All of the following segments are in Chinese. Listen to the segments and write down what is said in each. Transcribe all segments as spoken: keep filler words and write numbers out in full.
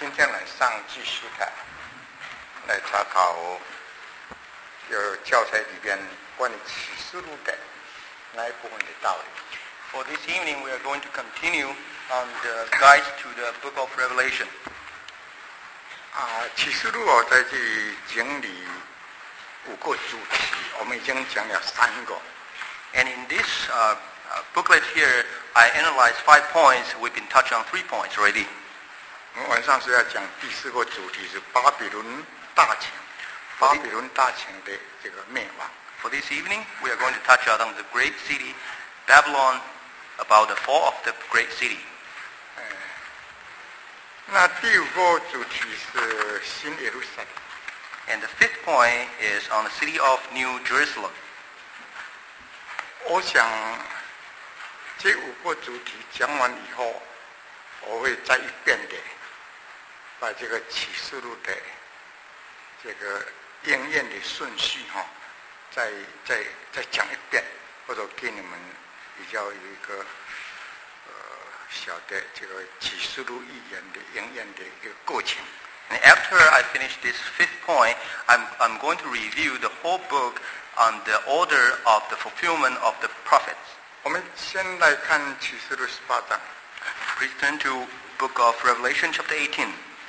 今天晚上继续的来查考有教材里边关于启示录的那一部分的道理。 For this evening, we are going to continue on the guide to the book of Revelation. 啊，启示录我在这里整理五个主题，我们已经讲了三个。 And in this uh, uh, booklet here, I analyzed five points. We've been touching on three points already. 我们晚上是要讲第四个主题是巴比伦大城，巴比伦大城的这个灭亡。 For this evening, we are going to touch on the great city, Babylon, about the fall of the great city. 呃，那第五个主题是新耶路撒冷。 And the fifth point is on the city of New Jerusalem. 我想这五个主题讲完以后，我会再一遍的把这个启示录的这个应验的顺序哈、哦，再再再讲一遍，或者给你们比较有一个呃小的这个启示录预言的应验的一个过程。 And after I finish this fifth point, I'm I'm going to review the whole book on the order of the fulfillment of the prophets. 我们先来看启示录十八章。 Please turn to book of Revelation chapter eighteen.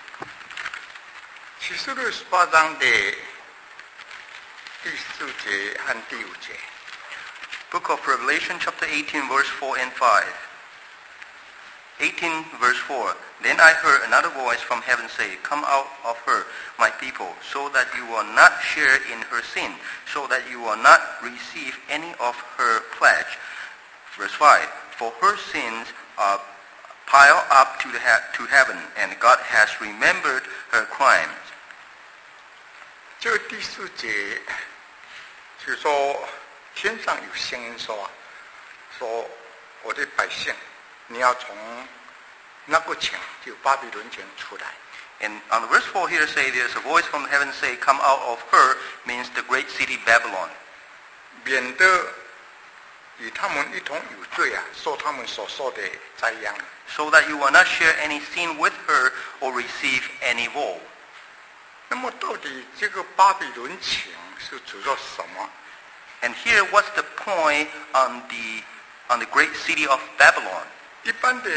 启示录十八章的第四节和第五节。 Book of Revelation chapter eighteen, verse four and five. eighteen, verse four. Then I heard another voice from heaven say, Come out of her, my people, so that you will not share in her sin, so that you will not receive any of her pledge. Verse five. For her sins are piled up to, the ha- to heaven, and God has remembered her crimes. 这个第四节就是说，天上有声音说，说我的百姓，你要从那个城，就巴比伦城出来。 And on verse four here say, there's a voice from heaven say, Come out of her, means the great city Babylon. 免得与他们一同有罪啊，受他们所受的灾殃。 So that you will not share any sin with her or receive any woe. 那么到底这个巴比伦城是指着什么？ And here, what's the point on the on the great city of Babylon? 一般的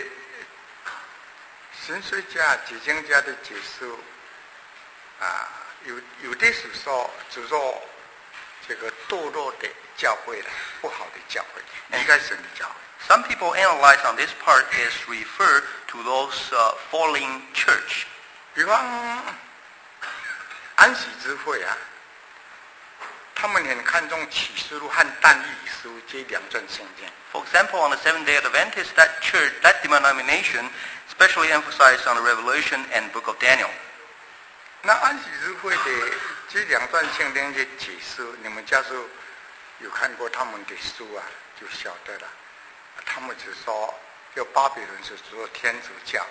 神学家、解经家的解释啊，有有的是说指着这个堕落的教会了，不好的教会，离开神的教会。 Some people analyze on this part is refer to those uh, falling church. 比方安息之会啊，他们很看重启示录和但以理书这两卷圣经。 For example, on the Seventh-day Adventist, that church, that denomination, especially emphasized on the Revelation and Book of Daniel. 那安息日会的这两段圣经的解释，你们假如有看过他们的书啊，就晓得了。他们只说，就巴比伦是说天主教。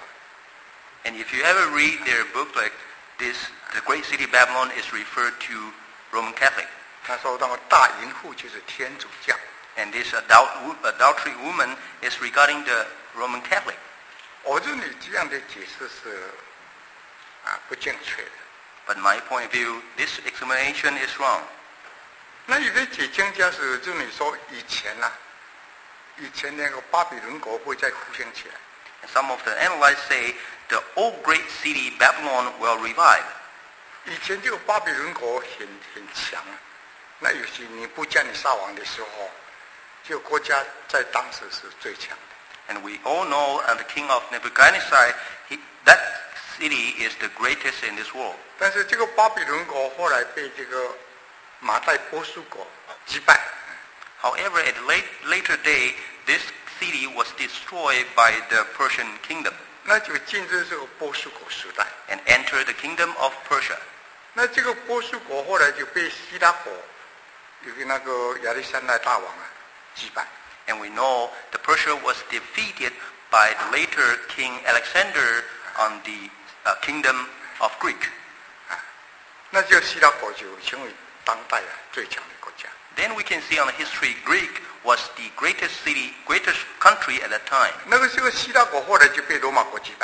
And if you ever read their book like this, the great city Babylon is referred to Roman Catholic. 他说那个大淫妇就是天主教。 And this adult, adultery woman is regarding the Roman Catholic. 我认为这样的解释是啊不正确的。 But my point of view, this explanation is wrong. 那有的解经家是认为说以前啊。以前那个巴比伦国会再复兴起来。 And some of the analysts say the old great city Babylon will revive. 以前这个巴比伦国很很强啊，那有时尼布甲尼撒王的时候，这个国家在当时是最强的。 And we all know uh, the king of Nebuchadnezzar, he, that city is the greatest in this world. 但是这个巴比伦国后来被这个马代波斯国击败。 However, at a late, later day, this city was destroyed by the Persian kingdom. 那就进入这个波斯国时代。 And entered the kingdom of Persia. 那这个波斯国后来就被希腊国，有个那个亚历山大大王啊击败。 And we know the Persia was defeated by the later King Alexander on the uh, kingdom of Greek. 啊，那这个希腊国就成为当代啊最强的国家。 Then we can see on the history, Greek was the greatest city, greatest country at that time. 那个这个希腊国后来就被罗马国击败。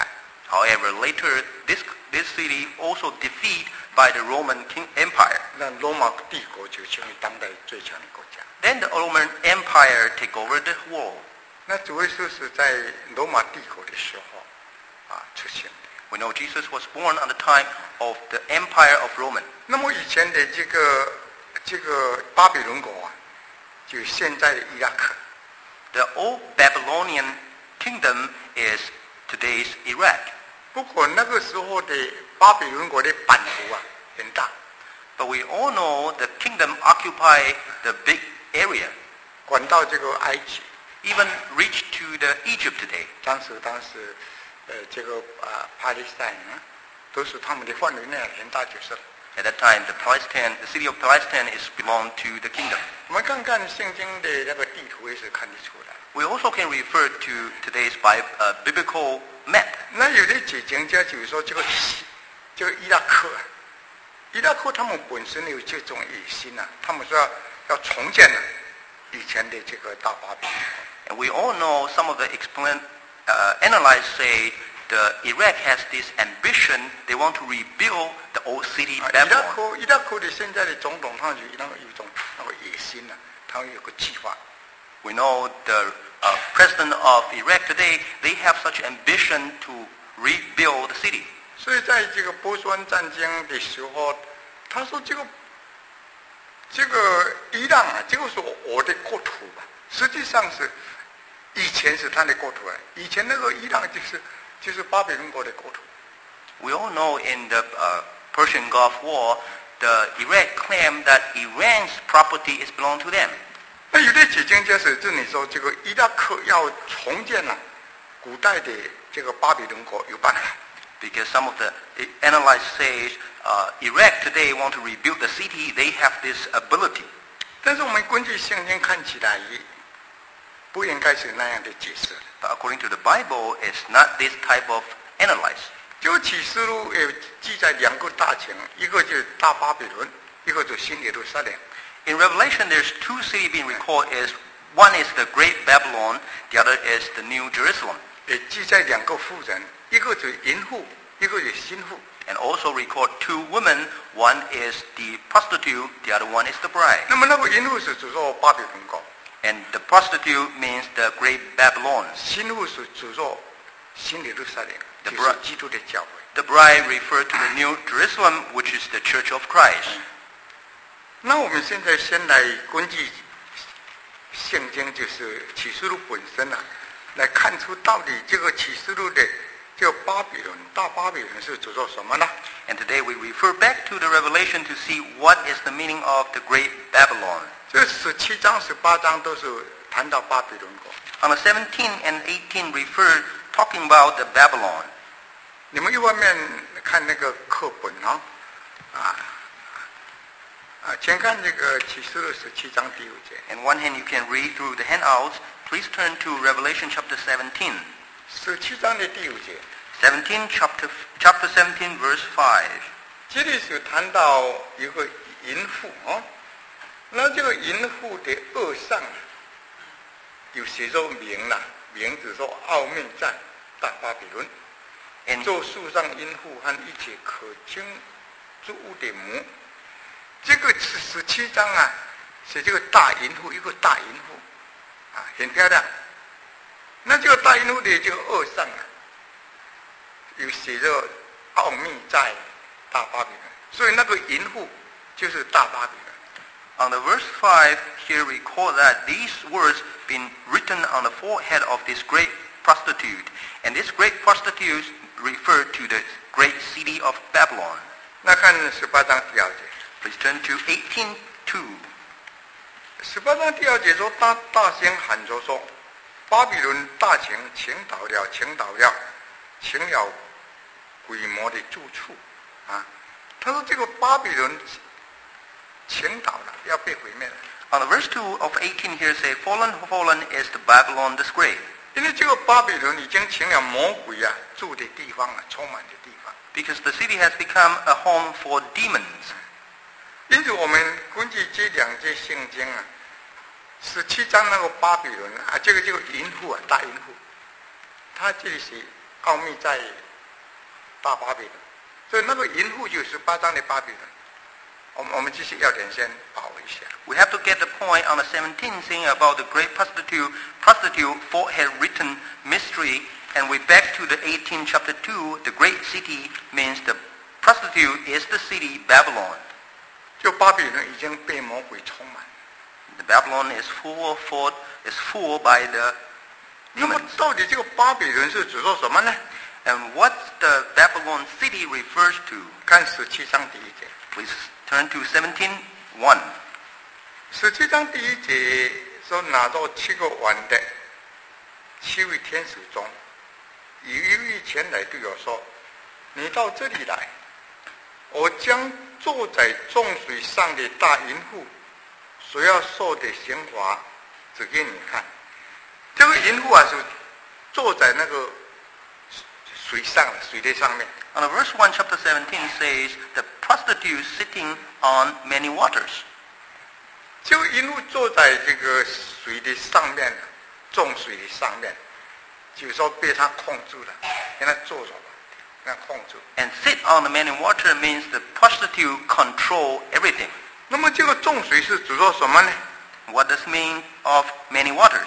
However, later this this city also defeated by the Roman King Empire. 那罗马帝国就成为当代最强的国家。 Then the Roman Empire take over the world. 那主耶稣是在罗马帝国的时候啊出现的。 We know Jesus was born at the time of the Empire of Roman. 那么以前的这个这个巴比伦国啊，就现在的伊拉克。 The old Babylonian kingdom is today's Iraq. 不过那个时候的巴比伦国的版图啊很大， But we all know the kingdom occupied the big area, 管到这个埃及。 even reached to the Egypt today. 当时当时呃这个啊巴勒斯坦啊，都是他们的范围内很大角色。 At that time, the Palestine, the city of Palestine is belonged to the kingdom. 我们看看圣经的那个地图也是看得出来。 We also can refer to today's Bi- uh, biblical map. 那有的解经家就是说这个西这个伊拉克啊，伊拉克他们本身有这种野心啊，他们说要要重建啊以前的这个大巴比伦。 And we all know some of the explain, uh, analysts say the Iraq has this ambition. They want to rebuild the old city 啊，伊拉 Babylon. 克伊拉克的现在的总统，他就那个有一种那个野心啊，他有个计划。 We know the uh, president of Iraq today, they have such ambition to rebuild the city. 所以在这个波斯湾战争的时候，他说这个这个伊朗啊，这个是我的国土吧，实际上是以前是他的国土啊，以前那个伊朗就是就是巴比伦国的国土。 We all know in the uh, Persian Gulf War, the Iraq claimed that Iran's property is belong to them. 那有的解经家是这里说，这个伊拉克要重建啊，古代的这个巴比伦国有办法。 Because some of the analysts say uh, Iraq today want to rebuild the city, they have this ability. 但是我们根据圣经看起来，不应该是那样的解释。 But according to the Bible, it's not this type of analysis. 就启示录有记载两个大城，一个就是大巴比伦，一个就是新耶路撒冷。 In Revelation, there's two cities being recorded. As one is the Great Babylon, the other is the New Jerusalem. 也记载两个妇人，一个就是淫妇，一个就是新妇。 And also record two women. One is the prostitute, the other one is the bride. 那么那个淫妇是指说巴比伦国， And the prostitute means the Great Babylon. 新妇是指说新耶路撒冷， The 就 bride 是基督的教会。 The bride referred to the New Jerusalem, which is the Church of Christ. 那我们现在先来根据圣经，就是启示录本身啊，来看出到底这个启示录的这个巴比伦大巴比伦是指做什么呢？ And today we refer back to the Revelation to see what is the meaning of the Great Babylon. 这十七章、十八章都是谈到巴比伦国。 On the seventeen and eighteen refer talking about the Babylon. 你们一方面看那个课本啊，啊啊，先看这个启示录十七章第五节。 On one hand, you can read through the handouts. Please turn to Revelation chapter seventeen. 十七章的第五节， seventeen chapter chapter seventeen verse five. 这里是谈到一个淫妇啊，那这个淫妇的恶上有写着名了，名字说奥秘在大巴比伦。 And 做树上阴妇和一切可经之物的母，这个是十七章啊，写这个大淫妇，一个大淫妇啊，很漂亮。那这个大淫妇的这个恶上啊，有写着奥秘在大巴比伦，所以那个淫妇就是大巴比伦。 on the verse five here record that these words been written on the forehead of this great prostitute, and this great prostitute referred to the great city of Babylon. 那看十八章第二节， Please turn to eighteen two. 十八章第二节说，大大声喊着说，巴比伦大城倾倒了，倾倒了，倾了鬼魔的住处啊！他说这个巴比伦倾倒了，要被毁灭了。 On the verse two of eighteen here say, fallen, fallen is the Babylon the Great. 因为这个巴比伦已经成了魔鬼啊住的地方啊，充满的地方。 Because the city has become a home for demons. 因此，我们根据这两节圣经啊，十七章那个巴比伦啊，这个这个淫妇啊，大淫妇，他这里是奥秘在大巴比伦。所以那个淫妇就是八章的巴比伦。我们我们继续要点先把握一下。 We have to get the point on the seventeenth thing about the great prostitute. Prostitute, for had written mystery, and we back to the eighteenth chapter two. The great city means the prostitute is the city Babylon. 就巴比伦已经被魔鬼充满。 The Babylon is full of thought, is full by the 那么 demons. 到底这个巴比伦是指说什么呢？ And what the Babylon city refers to? 看十七章第一节。 Please turn to seventeen one. 十七章第一节说，拿到七个碗的七位天使中，有一位前来对我说：“你到这里来，我将坐在众水上的大淫妇所要受的刑罚指给你看。”这个淫妇啊，是坐在那个水上的水的上面。 On verse one, chapter seventeen says, the prostitute sitting on many waters. 这个淫妇坐在这个水的上面，众水的上面，就是说被他控住了，给他坐着了，给他控住。 And sit on the many water means the prostitute control everything. 那么这个众水是指说什么呢？ What does it mean of many waters?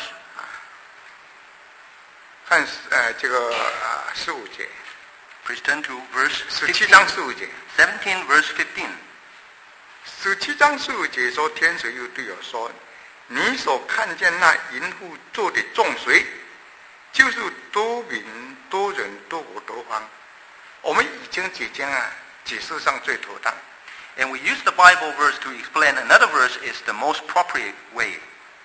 看呃这个啊十五节， Please turn to verse 十七 fifteen. 章十五节。 seventeen verse fifteen. 十七章十五节说，天使又对我说：“你所看见那淫妇坐的众水，就是多民、多人、多国、多方。”我们已经解经啊，解释上最妥当。 And we use the Bible verse to explain another verse is the most appropriate way.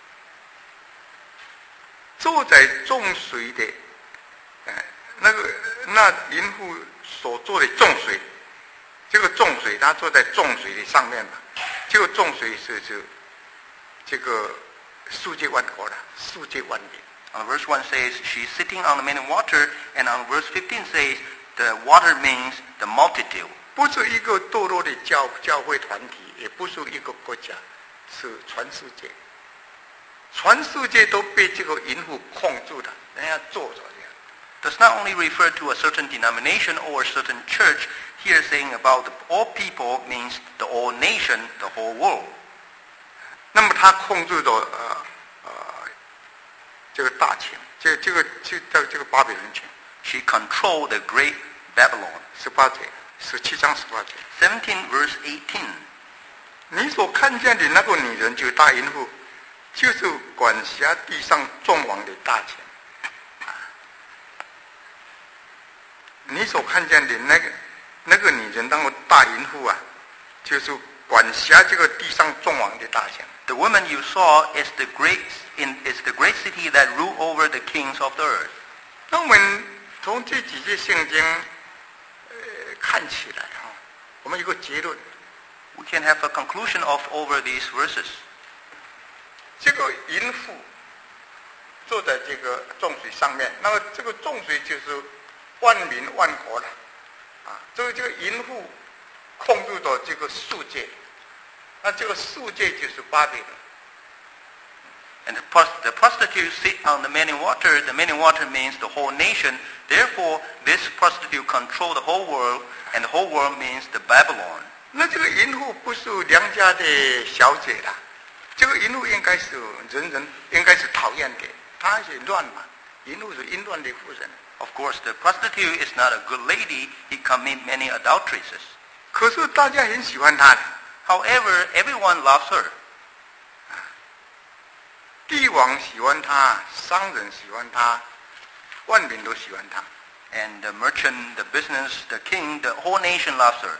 坐在众水的，呃，那个那淫妇所坐的众水，这个众水，他坐在众水的上面嘛。这个众水是是这个世界万国的，世界万民。 On verse one says, she's sitting on the many water, and on verse fifteen says, the water means the multitude. 不是一个堕落的教教会团体，也不是一个国家，是全世界。全世界都被这个淫妇控住了，人家坐着这样。 Does not only refer to a certain denomination or a certain church. Here saying about the all people means the all nation, the whole world. 那么他控制着呃呃这个大秦，这这个这这这个巴比伦秦。 She controlled the great Babylon. 十八节，十七章十八节。 seventeen verse eighteen. 你所看见的那个女人，就是大淫妇，就是管辖地上众王的大臣。你所看见的那个那个女人，那个大淫妇啊，就是管辖这个地上众王的大臣。 The woman you saw is the great in is the great city that rule over the kings of the earth. 那我们从这几节圣经，呃，看起来哈、啊，我们有个结论。 We can have a conclusion of over these verses. 这个淫妇坐在这个众水上面，那么这个众水就是万民万国了，啊，这个这个淫妇控制着这个世界，那这个世界就是巴比伦。 And the, prost- the prostitute sit on the many water. The many water means the whole nation. Therefore, this prostitute control the whole world, and the whole world means the Babylon. 那这个淫妇不是良家的小姐啦，这个淫妇应该是人人应该是讨厌的，她是乱嘛，淫妇是淫乱的妇人。 Of course, the prostitute is not a good lady. He commit many adulteries. 可是大家很喜欢她的， However, everyone loves her. 帝王喜欢她，商人喜欢她，万民都喜欢她。 And the merchant, the business, the king, the whole nation loves her.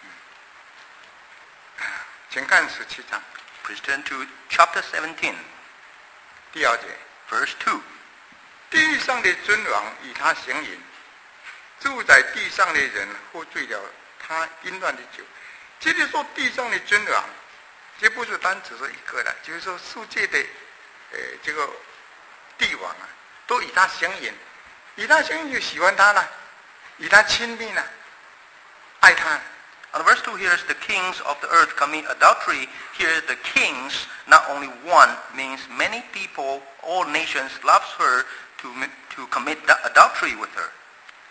请看十七章 Please turn to chapter seventeen, 第二节， verse two. 地上的尊王与他行淫，住在地上的人喝醉了他淫乱的酒。这里说地上的尊王，这不是单只是一个的，就是说世界的呃这个帝王啊，都与他行淫，与他行淫就喜欢他了，与他亲密了，爱他。 On verse two, here is the kings of the earth commit adultery. Here the kings, not only one, means many people, all nations loves her to, to commit adultery with her.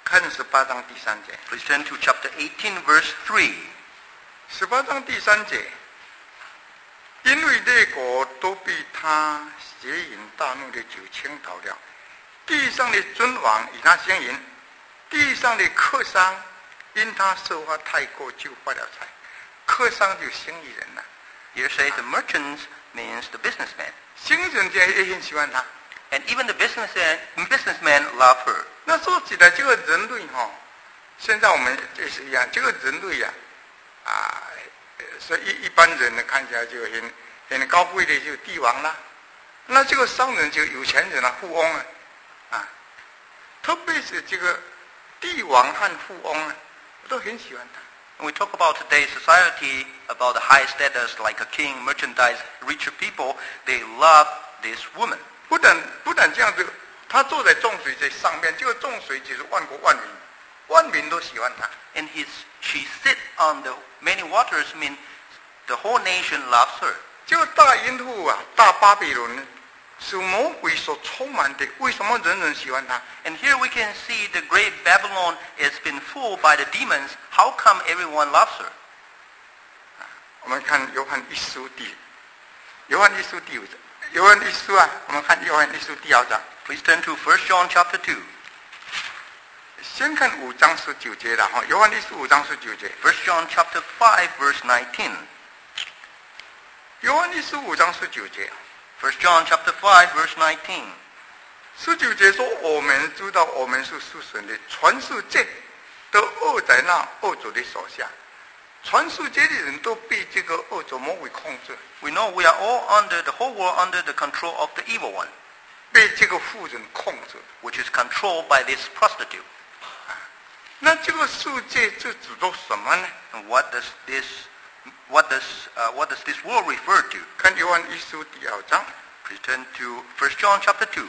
看十八章第三节。 Please turn to chapter eighteen, verse three. 十八章第三节，因为列国都被他邪淫大怒的酒倾倒了，地上的尊王与他相淫，地上的客商因他说话太过就发了财。客商就生意人了。 Here says the merchants means the businessman. 生意人家也很喜欢他。 And even the businessman, businessmen love her. 那说起来，这个人类哈、哦，现在我们也是一样，这个人类呀、啊，啊，所以一一般人呢看起来就很很高贵的，就帝王啦。那这个商人就有钱人啊，富翁啊，啊，特别是这个帝王和富翁啊，我都很喜欢他。 When we talk about today's society, about the high status like a king, merchandise, richer people, they love this woman. 不但不但这样子，他坐在众水在上面，这个众水就是万国万民，万民都喜欢他。 And his, she sit on the many waters, mean the whole nation loves her. 这个大淫妇啊，大巴比伦是魔鬼所充满的，为什么人人喜欢他？ And here we can see the great Babylon has been fooled by the demons. How come everyone loves her? 我们看约翰一书第，约翰一书第五章，约翰一书啊，我们看约翰一书第二章。 Please turn to First John chapter two. 先看五章十九节了哈，约翰一书五章十九节。 First John chapter five, verse nineteen. 约翰一书五章十九节， First John chapter five, verse nineteen. 十九节说：“我们知道我们是属神的，全世界都恶在那恶者的手下，全世界的人都被这个恶者魔鬼控制， We know we are all under, the whole world under the control of the evil one, 被这个妇人控制。 which is controlled by this prostitute. 那这个世界是指着什么呢？ And what does this, what does, uh, what does this world refer to? 看约翰一书第二章。” Please turn to First John chapter two.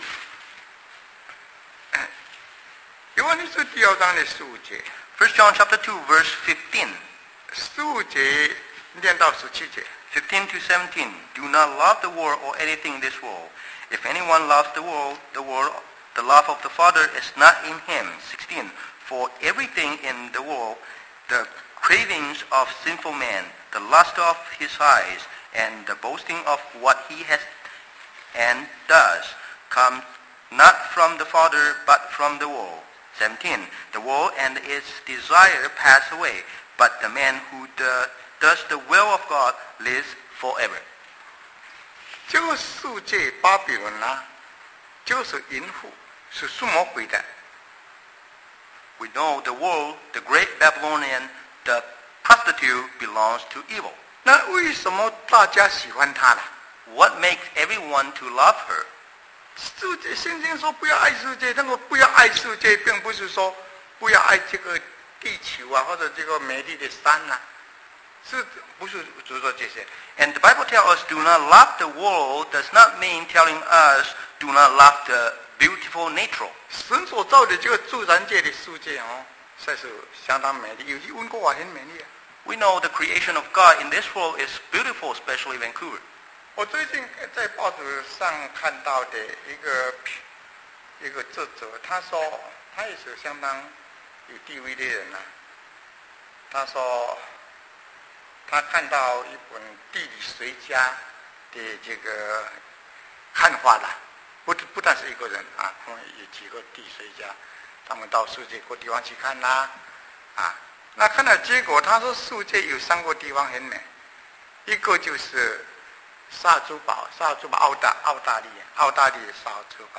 约翰一书第二章的十五节， First John chapter two, verse fifteen. 十五节念到十七节。 fifteen to seventeen. Do not love the world or anything in this world. If anyone loves the world, the world, the love of the Father is not in him. sixteen. For everything in the world, the cravings of sinful man, the lust of his eyes, and the boasting of what he has and does, comes not from the Father, but from the world. seventeen. The world and its desire pass away, but the man who do, does the will of God lives forever. 这个世界巴比伦啊，就是淫妇，是属魔鬼的。 We know the world, the great Babylonian, the prostitute belongs to evil. 那为什么大家喜欢他呢？ What makes everyone to love her? 世界圣经说不要爱世界，那个不要爱世界，并不是说不要爱这个地球啊，或者这个美丽的山啊，是不是只说这些？ And the Bible tells us do not love the world does not mean telling us do not love the beautiful nature. 神所造的这个自然界的世界哦，实在是相当美丽，尤其温哥华很美丽啊。 We know the creation of God in this world is beautiful, especially Vancouver. 我最近在报纸上看到的一个一个作者，他说他也是相当有地位的人啊。他说他看到一本地理学家的这个看法啦，不不但是一个人啊，他们有几个地理学家，他们到世界各地方去看啦，啊，那看到结果，他说世界有三个地方很美，一个就是萨珠堡，萨珠堡澳大澳大利亚，澳大利亚萨珠堡。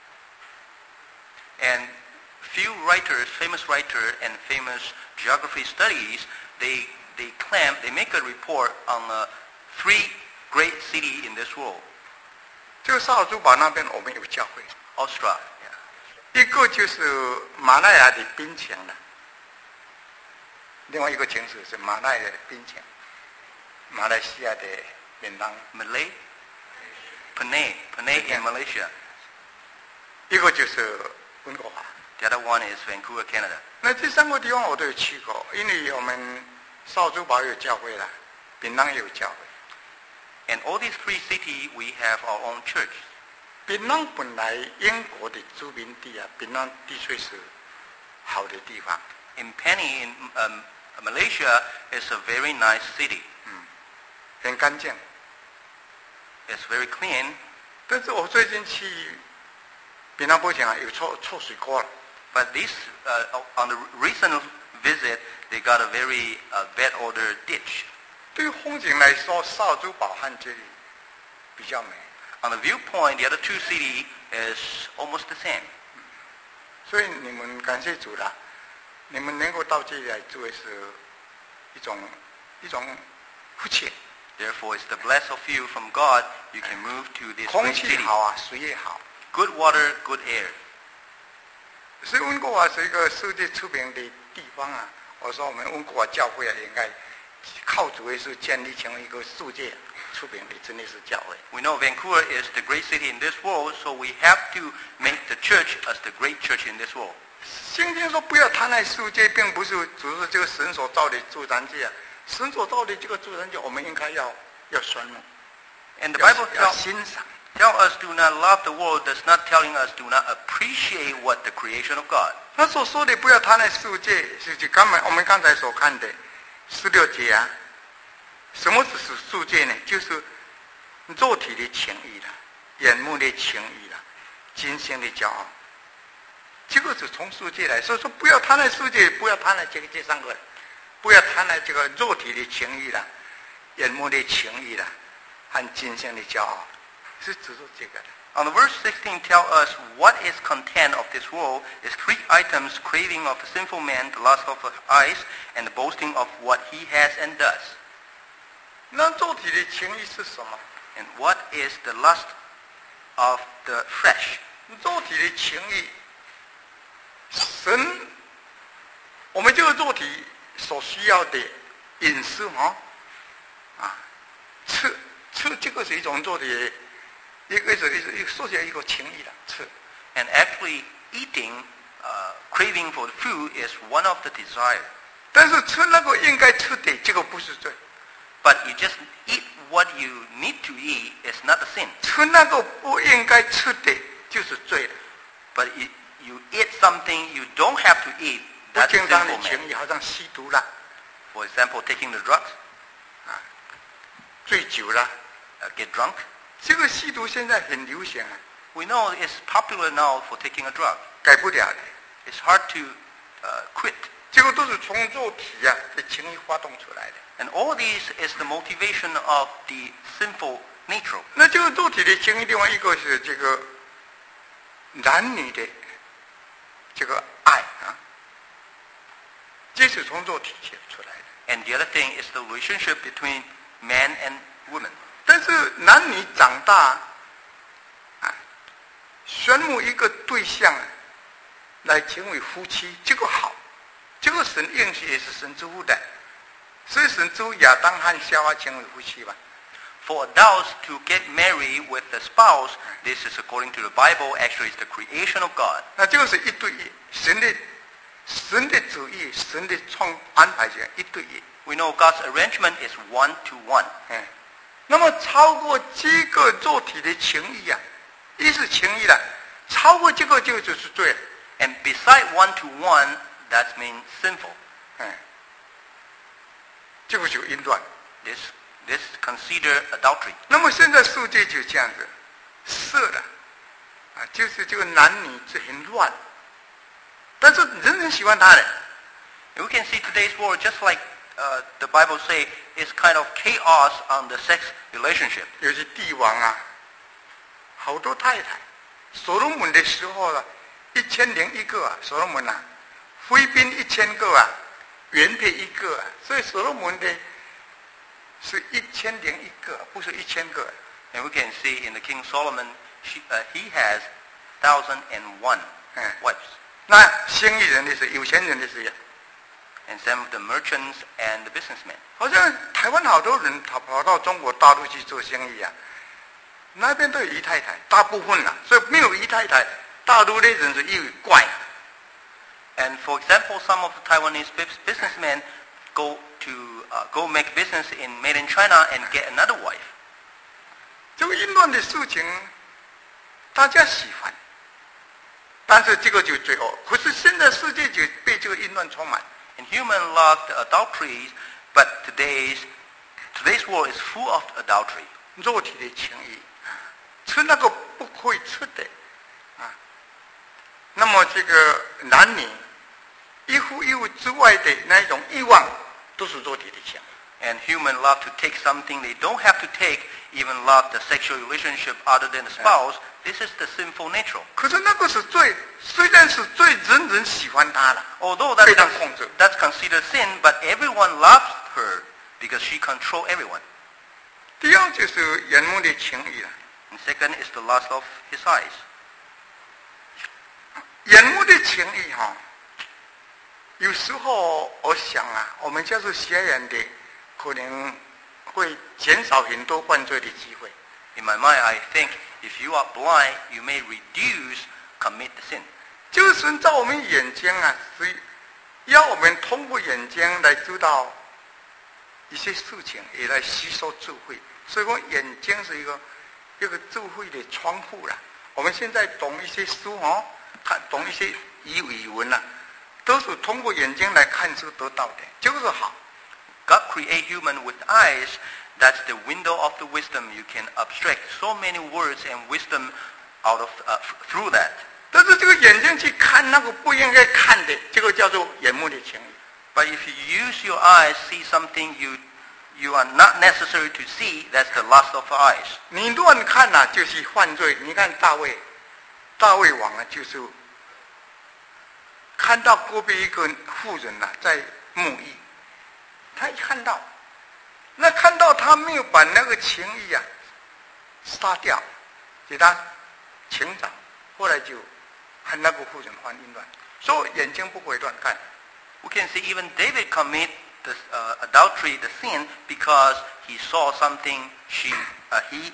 And few writers, famous writers and famous geography studies, they they claim, they make a report on uh, three great cities in this world. 这个萨尔珠堡那边我们有教会， Australia. 一个就是马来亚的槟城了，另外一个城市是马来亚的槟城，马来西亚的槟榔， Malay? Penang. Penang in Malaysia. 一个就是温哥华。 The other one is Vancouver, Canada. 那这三个地方我都有去过，因为我们萨尔珠堡有教会了，槟榔也有教会。 And all these three cities, we have our own church. 槟榔本来英国的殖民地啊，槟榔的确是好的地方。 In Penang, in um, Malaysia, is a very nice city. 嗯，很干净。 It's very clean. 但是我最近去槟榔波前啊，有臭臭水沟了。 But this, uh, on the recent visit, they got a very uh, bad odor ditch. 对于风景来说，少珠堡和这里比较美。 On the viewpoint, the other two cities is almost the same. 所以你们感谢主啦，你们能够到这里来住，是一种一种福气。 Therefore, it's the bless of you from God. You can move to this 空 great 气 city. 好啊，水也好。 Good water, good air. 所以温哥华是一个世界出名的地方啊。我说我们温哥华教会啊，应该靠主耶稣建立成为一个世界出名的真的是教会。 We know Vancouver is the great city in this world, so we have to make the church as the great church in this world. 圣经说不要贪爱世界，并不是只是这个神所造的自然界啊。神所造的这个自然界，我们应该要要宣慕。 And the 要 Bible 要 tell, 欣赏。 tell us do not love the world, does not telling us do not appreciate what the creation of God. 他所说的不要贪爱世界，是指刚才我们刚才所看的十六节啊。什么是世界呢？就是肉体的情欲啦，眼目的情欲啦，今生的骄傲。这个是从世界来，所以说不要贪爱世界，不要贪爱这个这三个，不要贪爱这个肉体的情欲啦，眼目的情欲啦，和今生的骄傲，是指出这个的。 On the verse sixteen tell us what is content of this world is three items: craving of a sinful man, the lust of the eyes, and the boasting of what he has and does. 那肉体的情欲是什么？ And what is the lust of the flesh? 肉体的情欲，神，我们这个肉体所需要的饮食哈，啊，吃吃这个是一种肉体，一个是一个一个说起来一个情欲的吃。 And actually, eating, uh, craving for the food is one of the desires. 但是吃那个应该吃的，这个不是罪。 But you just eat what you need to eat is not a sin. 吃那个不应该吃的，就是罪了。 But you, you eat something you don't have to eat, 不 that's 健康的 sinful 情 man. 欲，好像吸毒啦， For example, taking the drugs, 啊，醉酒啦， uh, get drunk. 这个吸毒现在很流行啊， We know it's popular now for taking a drug. 改不了的。 It's hard to uh, quit. 这个都是从肉体啊的情欲发动出来的。 And all these is the motivation of the sinful nature. 那这个肉体的情欲，另外一个是这个男女的这个爱啊，这是从肉体出来的。 And the other thing is the relationship between man and woman. 但是男女长大啊，选某一个对象啊来成为夫妻，这个好，这个神应许也是神之父的，所以神之父亚当和夏娃成为夫妻吧。 For adults to get married with a spouse, this is according to the Bible, actually it's the creation of God. 那这个是一对一，神的神的旨意，神的创安排是一对一。 We know God's arrangement is one to one. 嗯，那么超过这个肉体的情欲啊，一是情欲了，超过这个就就是罪了。 And beside one to one, that means sinful. 嗯，这个就淫乱。 This this consider adultery. 那么现在世界就这样子，色了，啊，就是这个男女是很乱，但是人人喜欢他的。 And we can see today's world just like uh, the Bible say, it's kind of chaos on the sex relationship. 有些帝王啊，好多太太，所罗门的时候啊，一千零一个啊，所罗门啊，妃嫔一千个啊，原配一个啊，所以所罗门的是一千零一个，不是一千个。 And we can see in the King Solomon, she, uh, he has thousand and one Hmm. wives. 那生意人的是有钱人的是， And some of the merchants and the businessmen. 好像台湾好多人跑跑到中国大陆去做生意啊，那边都有姨太太，大部分啦、所以没有姨太太，大陆的人是以为怪。 And for example, some of the Taiwanese bus- businessmen go to uh, go make business in made in China and get another wife. 这个淫乱的事情，大家喜欢， 但是这个就最后，可是现在世界就被这个淫乱充满。 And human loved adulteries, but today's today's world is full of adultery. 肉体的情欲，吃那个不可以吃的啊。那么这个男女一夫一妇之外的那一种欲望，都是肉体的情欲。 And human love to take something they don't have to take, even love the sexual relationship other than the spouse. This is the sinful nature. 可是那个是最，虽然是最人人喜欢他了， Although that's, 被他控制。 that's considered sin, but everyone loves her because she controls everyone. 第二就是眼目的情欲了。 And second is the lust of his eyes. 眼目的情欲哈，有时候我想啊，我们就是学人的，可能会减少很多犯罪的机会。 In my mind, I think if you are blind, you may reduce commit the sin. 就是在我们眼睛啊，是要我们通过眼睛来知道一些事情，也来吸收智慧。所以说，眼睛是一个一个智慧的窗户啦。我们现在懂一些书哦，看懂一些语语文啦，都是通过眼睛来看书得到的，就是好。 God created human with eyes. That's the window of the wisdom. You can abstract so many words and wisdom out of uh, through that. 但是这个眼睛去看那个不应该看的，这个叫做眼目的情欲。 But if you use your eyes, see something you you are not necessary to see, that's the lust of eyes. 你乱看呐、啊，就是犯罪。你看大卫，大卫王啊，就是看到隔壁一个妇人呐、啊、在沐浴，他一看到，那看到他没有把那个情欲啊杀掉，给他请早，后来就和那个妇人犯淫乱，所以眼睛不可以乱看。 We can see even David commit the uh, adultery, the sin, because he saw something she uh, he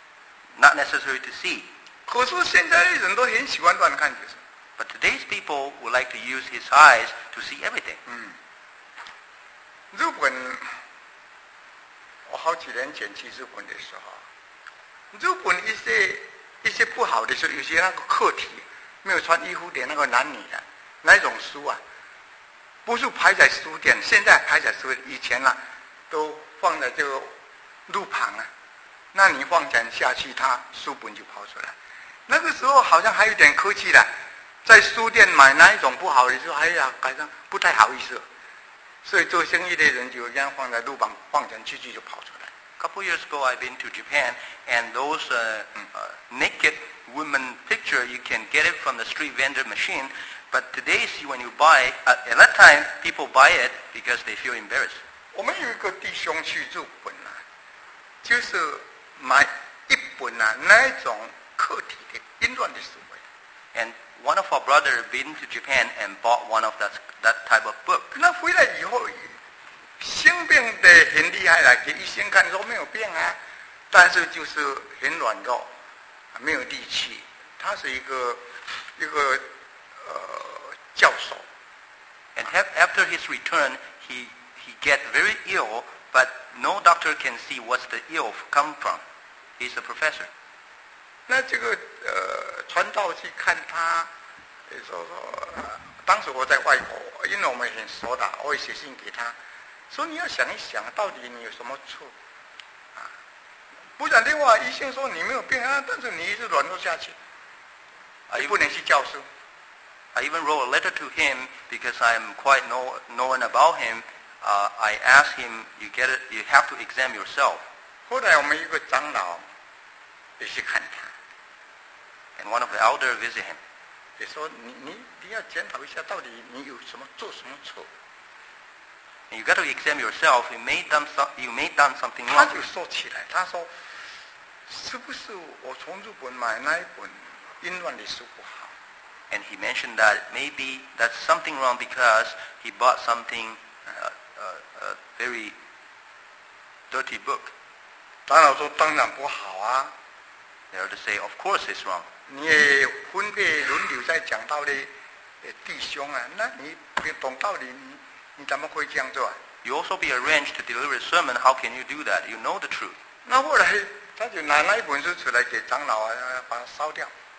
not necessary to see. 可是现在的人都很喜欢乱看，就是。 But today's people would like to use his eyes to see everything. 嗯，日本，我好几年前去日本的时候，日本一些一些不好的是有些那个课题没有穿衣服的那个男女的那种书啊，不是排在书店，现在排在书，以前啊都放在这个路旁啊，那你放钱下去，它书本就跑出来。那个时候好像还有点客气的，在书店买那一种不好的书，哎呀，好像不太好意思。 所以做生意的人就这样放在路旁，放钱出去就跑出来。 A couple years ago, I've been to Japan, and those uh, uh, naked women picture you can get it from the street vendor machine. But today, see when you buy, uh, at that time, people buy it because they feel embarrassed. 我们有一个弟兄去日本啊，就是买一本啊那一种课题的淫乱的书本。 And one of our brothers been to Japan and bought one of that that type of book. 那回来以后，性病的很厉害了，给医生看说没有病啊，但是就是很软弱，没有力气。他是一个一个呃教授。 And have, after his return, he he get very ill, but no doctor can see what's the ill come from. He's a professor. 那这个呃传道去看他，说说，当时我在外国，因为我们很熟的，我会写信给他，说你要想一想，到底你有什么错啊？不然的话，医生说你没有病啊，但是你一直软弱下去，你不能去教书。 I even wrote a letter to him because I'm quite know, knowing about him. Uh, I asked him, you get it, you have to examine yourself. 后来我们一个长老也去看他， And one of the elders visited him. 也说你你你要检讨一下，到底你有什么做什么错。 And you got to examine yourself. You may done some, you may done something 他 wrong. 就说起来，他说是不是我从日本买那一本淫乱的书不好？ And he mentioned that maybe that's something wrong because he bought something, uh, uh, uh, very dirty book. 长老说当然不好啊， They are to say, of course it's wrong. 你也分配轮流在讲道的弟兄啊，那你不懂道理，你你怎么会这样做啊？ You also be arranged to deliver a sermon. How can you do that? You know the truth. 那后来他就拿那一本书出来给长老啊，把它烧掉。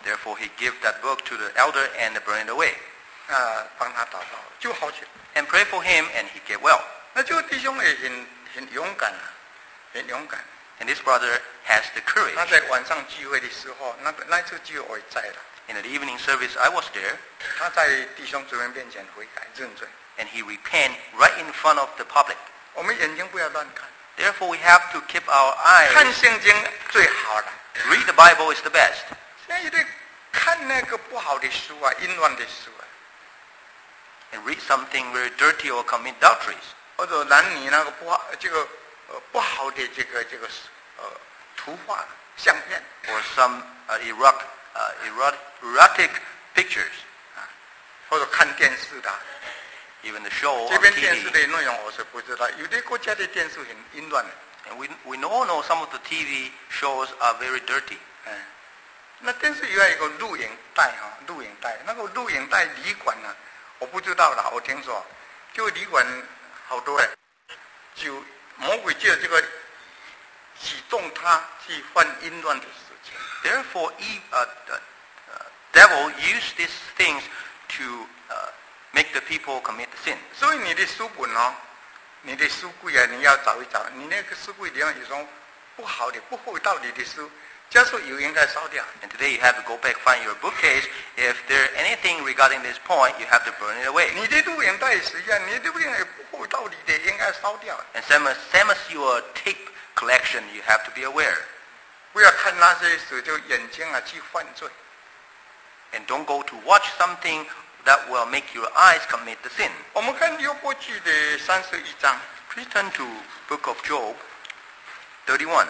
Therefore, he gave that book to the elder and burned it away. 啊，帮他祷告就好起来。 And pray for him, and he get well. 那这个弟兄也很很勇敢啊，很勇敢。 And this brother has the courage. 他在晚上聚会的时候，那个那次聚会我也在了。 In the evening service, I was there, 他在弟兄姊妹面前悔改认罪。 and he repent right in front of the public. 我们眼睛不要乱看， Therefore, we have to keep our 看 eyes. 圣经最好了。 Read the Bible is the best. 现在一堆看那个不好的书啊，淫乱的书啊， And read something very dirty or commit adulteries. 或者男女那个不好这个呃不好的这个这个呃图画相片， Or some uh, erot, uh, erot, erotic pictures. 或者看电视的。 Even the show 这 on 边电视 T V. 的内容我是不知道，有的国家的电视很淫乱的。 And we, we all know some of the T V shows are very dirty. 嗯，那电视以外有个录影带哈，录影带那个录影带旅馆呢，我不知道啦，我听说就旅馆好多哎，就魔鬼借这个启动他去犯淫乱的事情。 Therefore, e- uh, the uh, devil used these things to uh, make the people commit sin. 所以你的书本哦，你的书柜啊，你要找一找，你那个书柜里面有种不好的、不合道理的书，假如有应该烧掉。 And today you have to go back find your bookcase. If there anything regarding this point, you have to burn it away. 你的录影带也是一样，你的录影带不合道理的应该烧掉。 And same as, same as your tape collection, you have to be aware. 不要看那些书就眼睛啊去犯罪。 And don't go to watch something that will make your eyes commit the sin. 我们看约伯记的三十一章， Please turn to Book of Job, thirty-one.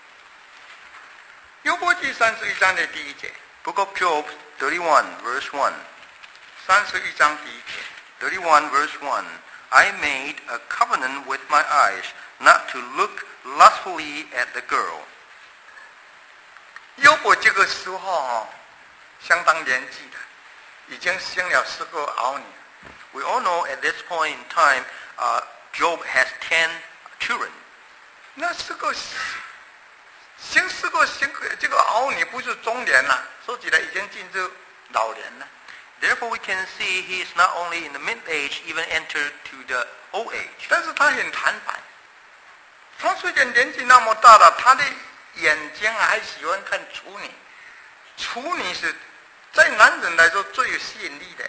约伯记三十一章的第一节， Book of Job, thirty-one, verse one. 三十一章第一节， thirty-one, verse one. I made a covenant with my eyes not to look lustfully at the girl. 约伯这个时候哦，相当年纪的，已经生了四个儿女。 We all know at this point in time, uh, Job has ten children. 那四个生四个生这个儿女不是中年了，说起来已经进入老年了。 Therefore, we can see he is not only in the mid-age, even entered to the old age. 但是他很坦白，他虽然年纪那么大了，他的眼睛还喜欢看处女。处女是在男人来说最有吸引力的。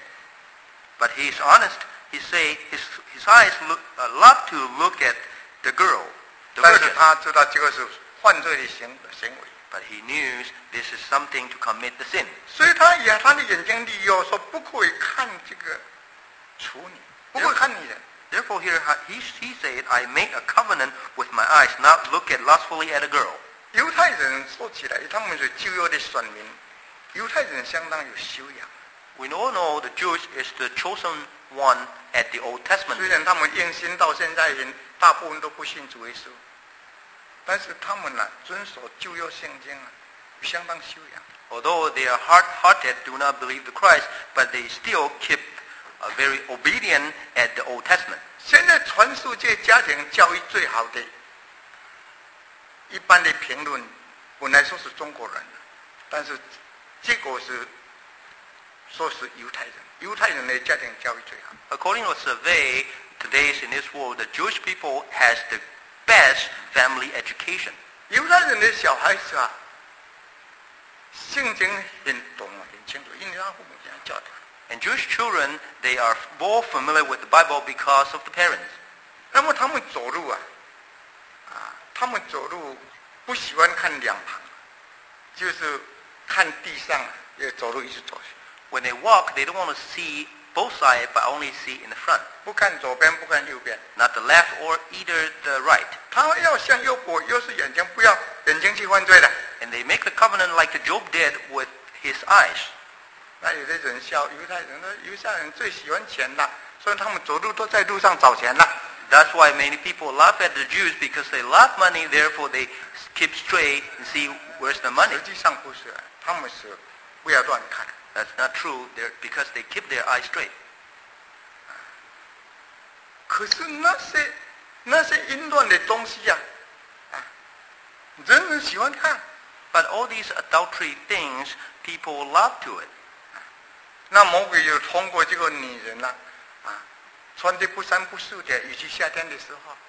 But he is honest. He say his his eyes look, uh, love to look at the girl, the 但是 virgin. 他知道这个是犯罪的行行为， But he knew this is something to commit the sin. 所以他以他的眼睛里有说不可以看这个处女，不可以看女人。 Therefore, here he he said, "I make a covenant with my eyes, not look at lustfully at a girl." 犹太人说起来，他们是旧约的选民，犹太人相当有修养。 We all know the Jewish is the chosen one at the Old Testament. 虽然他们硬心到现在人大部分都不信主耶稣，但是他们呢、遵守旧约圣经啊，相当修养。 Although they are hard-hearted, do not believe the Christ, but they still keep uh, very obedient at the Old Testament. 现在全世界家庭教育最好的，一般的评论本来说是中国人，但是结果是说是犹太人，犹太人的家庭教育最好。 According to a survey, today's in this world, the Jewish people has the best family education. 犹太人的小孩子啊，圣经很懂啊，很清楚，因为他父母这样教的。 And Jewish children, they are more familiar with the Bible because of the parents. 那么他们走路啊，啊，他们走路不喜欢看两旁，就是看地上，也走路一直走去， When they walk, they don't want to see both sides, but only see in the front. 不看左边，不看右边。 Not the left or either the right. 他要像约伯，又是眼睛，不要眼睛去犯罪的。 And they make the covenant like Job did with his eyes. 那有的人笑犹太人，那犹太人最喜欢钱了，所以他们走路都在路上找钱了。 That's why many people laugh at the Jews because they love money, therefore they keep straight and see where's the money. 实际上不是，他们是不要乱看。 That's not true. They're, because they keep their eyes straight. 可是那些那些淫乱的东西呀、啊，啊，人人喜欢看。 But all these adultery things, people love to it. 那魔鬼就通过这个女人呢、啊，啊，穿得不三不四的，尤其夏天的时候。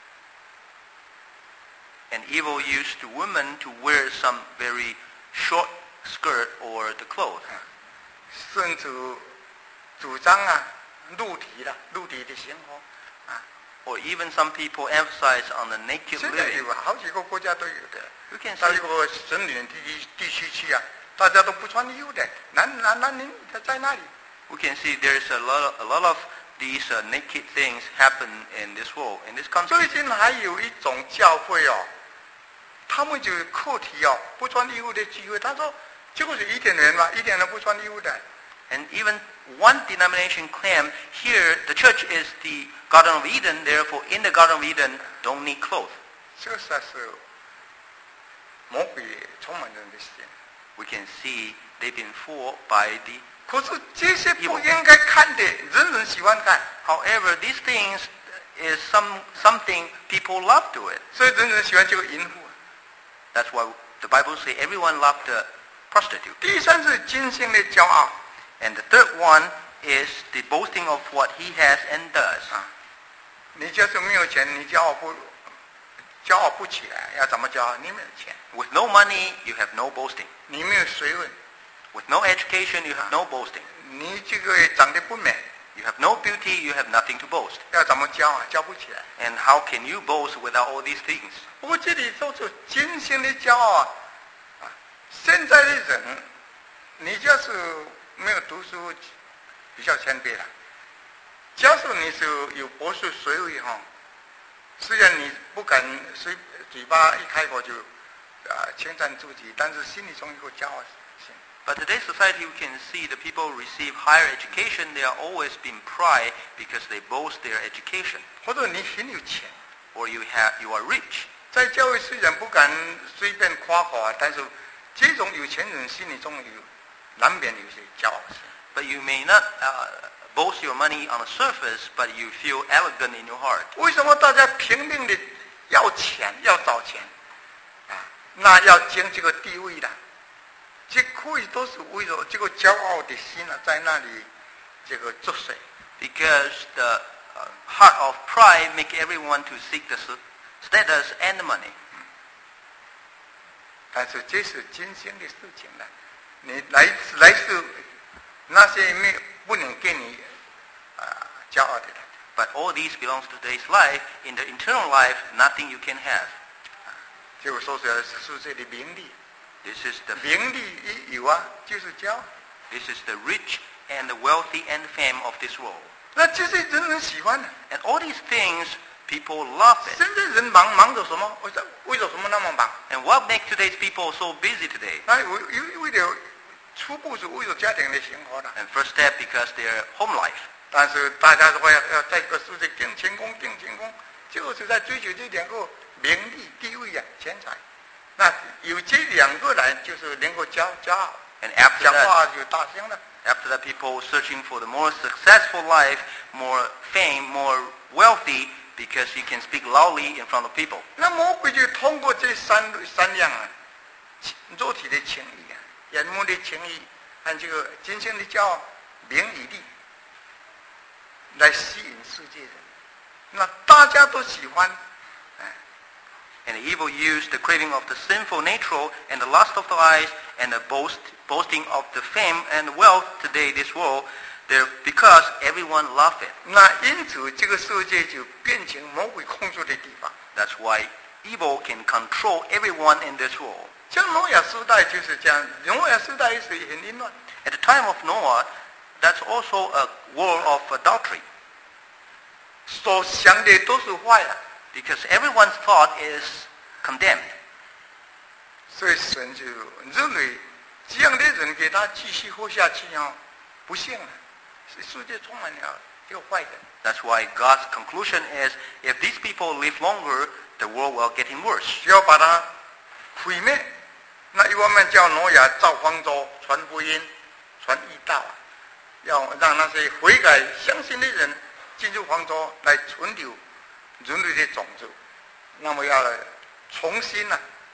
And evil used to women to wear some very short skirt or the clothes. 甚至主张啊，露体的露体的生活啊。 Or even some people emphasize on the naked 现在 living. 有好几个国家都有的。 You can 到 see 一个森林地地区去啊，大家都不穿衣服的，男男男人在那里。 we can see there's a lot of, a lot of these uh, naked things happen in this world, in this country. 最近还有一种教会哦，他们就课题哦，不穿衣服的聚会。他说这个是伊甸园嘛，伊甸园不穿衣服的。 And even one denomination claim here the church is the Garden of Eden, therefore in the Garden of Eden don't need clothes. 这实在是魔鬼充满人的心。 We can see they've been fooled by the 可是这些不应该看的，人人喜欢看， However, these things is some something people love to it. 所以人人喜欢这个淫妇。 That's why the Bible says everyone loved the prostitute. 第三是今生的骄傲。 And the third one is the boasting of what he has and does. 啊，你就是没有钱，你骄傲不骄傲不起来，要怎么骄傲？你没有钱， With no money, you have no boasting. 你没有学问， With no education, you have no boasting. 你这个长得不美， You have no beauty, you have nothing to boast. 要怎么骄啊？骄不起来。 And how can you boast without all these things? 不过这里都是今生的骄傲啊！啊，现在的人，你就是没有读书，比较谦卑了。假使你是有博士学位哈，虽然你不敢随嘴巴一开口就啊称赞自己，但是心里中有个骄傲心。 But today's society, we can see the people receive higher education. They are always being pride because they boast their education. 或者你很有钱， Or you have, you are rich. 在教会虽然不敢随便夸口啊，但是这种有钱人心里中有难免有些骄傲心。 But you may not uh, boast your money on the surface, but you feel arrogant in your heart. 为什么大家拼命的要钱，要找钱啊？那要争这个地位的，这可以都是为了这个骄傲的心啊，在那里这个作祟。 Because the uh, heart of pride make everyone to seek the status and the money. 但是这是今生的事情了，你来来世那些没不能给你啊骄傲的了。 But all these belongs to today's life. In the eternal life, nothing you can have. 这个说出来是世界的名利， This is the 名利一有啊，就是骄傲。 this is the rich and the wealthy and fame of this world. 那这些人人喜欢的。 And all these things, people love it. 现在人忙忙着什么？为什为什么那么忙？ And what makes today's people so busy today? 那为为为了初步是为了家庭的生活的， And first step, because their home life. 但是大家都要要在这个世界更成功，更成功，就是在追求这两个名利、地位啊、钱财。那有这两个人，就是能够骄骄傲， And after 讲 that, 话就大声了。 after that, people searching for the more successful life, more fame, more wealthy, because you can speak loudly in front of people. 那魔鬼就通过这三三样啊，肉体的情谊啊、眼目的情谊和这个今生的骄傲、名与利，来吸引世界人。那大家都喜欢，哎， And the evil used the craving of the sinful nature and the lust of the eyes and the boast, boasting of the fame and wealth today, this world, there because everyone loves it. 那因此这个世界就变成魔鬼控制的地方。 That's why evil can control everyone in this world. 像挪亚时代就是这样，挪亚时代也是很凌乱， At the time of Noah, that's also a world of adultery, 所想的都是坏的， because everyone's thought is condemned. 所以神就认为这样的人给他继续活下去啊，不幸了，世界充满了这个坏人。 That's why God's conclusion is, if these people live longer, the world will getting worse. 只要把它毁灭，那一方面叫挪亚造方舟，传福音，传义道，要让那些悔改相信的人进入方舟来存留人类的种子。那么要重新呢、啊、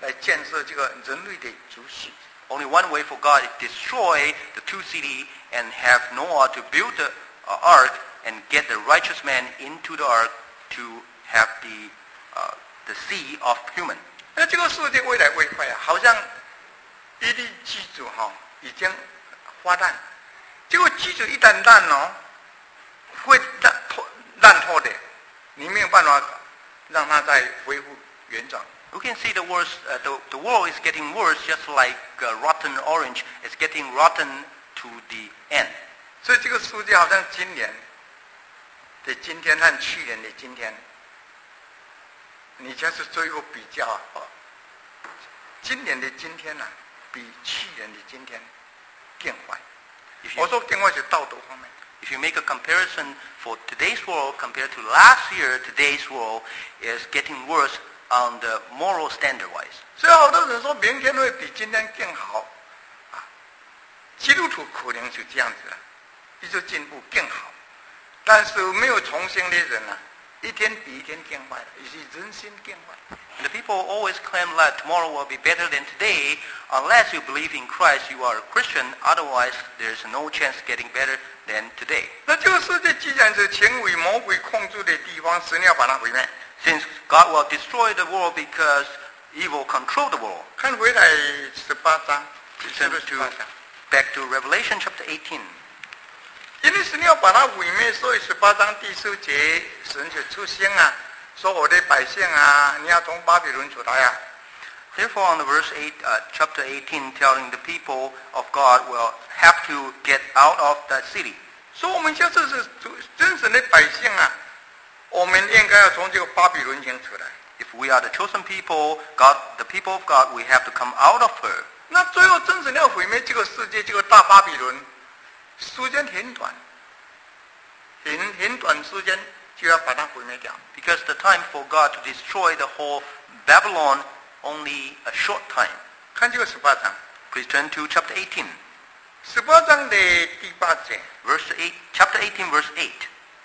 来建设这个人类的族系。 Only one way for God is destroy the two cities and have Noah to build the uh, ark and get the righteous man into the ark to have the uh, the sea of human. 那这个世界未来未坏啊，好像一粒机子哈、哦、已经发烂，结果机子一旦烂哦，会烂透烂透的，你没有办法让它再恢复原状。 We can see the worst. Uh, the the world is getting worse, just like uh, rotten orange is getting rotten to the end. 所以这个世界好像今年的今天和去年的今天，你假是做一个比较啊，今年的今天呢、啊，比去年的今天更坏。我说更坏是道德方面。 If you make a comparison for today's world compared to last year, today's world is getting worse on the moral standard-wise. 所以好多人说明天会比今天更好，啊，基督徒可能是这样子啊，一直进步更好，但是没有重生的人啊，一天比一天更坏了，也是人心更坏。 And the people always claim that tomorrow will be better than today. Unless you believe in Christ, you are a Christian. Otherwise, there's no chance getting better than today. 那这个世界既然是权为魔鬼控制的地方，神要把它毁灭。 Since God will destroy the world because evil control the world. 看回来十八章， Turn to, back to Revelation chapter eighteen. 因为神要把它毁灭，所以十八章第四节神就出声啊，说我的百姓啊，你要从巴比伦出来啊。 Therefore, on the verse eight, uh, chapter eighteen, telling the people of God will have to get out of that city. 所以我们就是是真神的百姓啊，我们应该要从这个巴比伦先出来。 If we are the chosen people, God, the people of God, we have to come out of her. 那最后真神要毁灭这个世界，这个大巴比伦，时间很短，很很短时间就要把它毁灭掉。 Because the time for God to destroy the whole Babylon only a short time. 看这个十八章， Please turn to chapter eighteen, 十八章的第八节， verse eight, chapter eighteen, verse eight.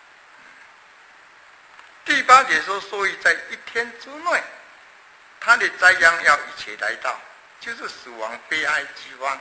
第八节说，所以在一天之内，他的灾殃要一起来到，就是死亡、悲哀、饥荒，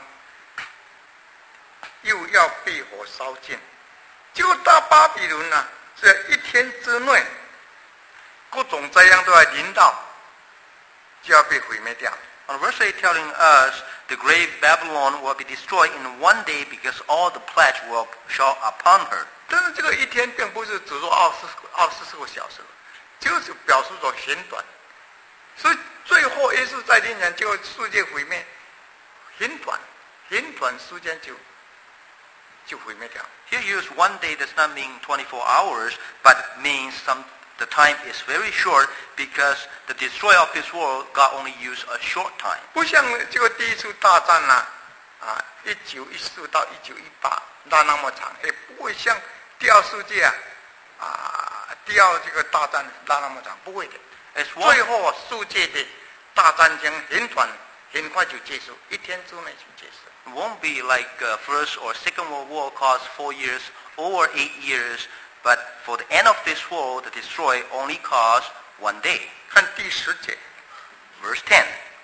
又要被火烧尽。就大巴比伦呢、啊，在一天之内，各种灾殃都要临到，就要被毁灭掉。 On verse eight telling us the great Babylon will be destroyed in one day because all the plague will show upon her. 但是这个一天并不是只说二十二十四个小时，就是表示说很短。所以最后耶稣在天前，这个世界毁灭很短，很短时间就就毁灭掉。 Here use one day does not mean twenty-four hours, but means some the time is very short because the destroyer of this world God only used a short time. 不像这个第一次大战呐、啊，啊，一九一四到一九一八拉那么长，也不会像第二世界啊，啊，第二这个大战拉那么长，不会的。 As one, 最后世界的大战争很短，很快就结束，一天之内就结束。 it won't be like uh, First or Second World War cost four years or eight years, but for the end of this world, the destroy only cost one day. 看第十节， Verse ten.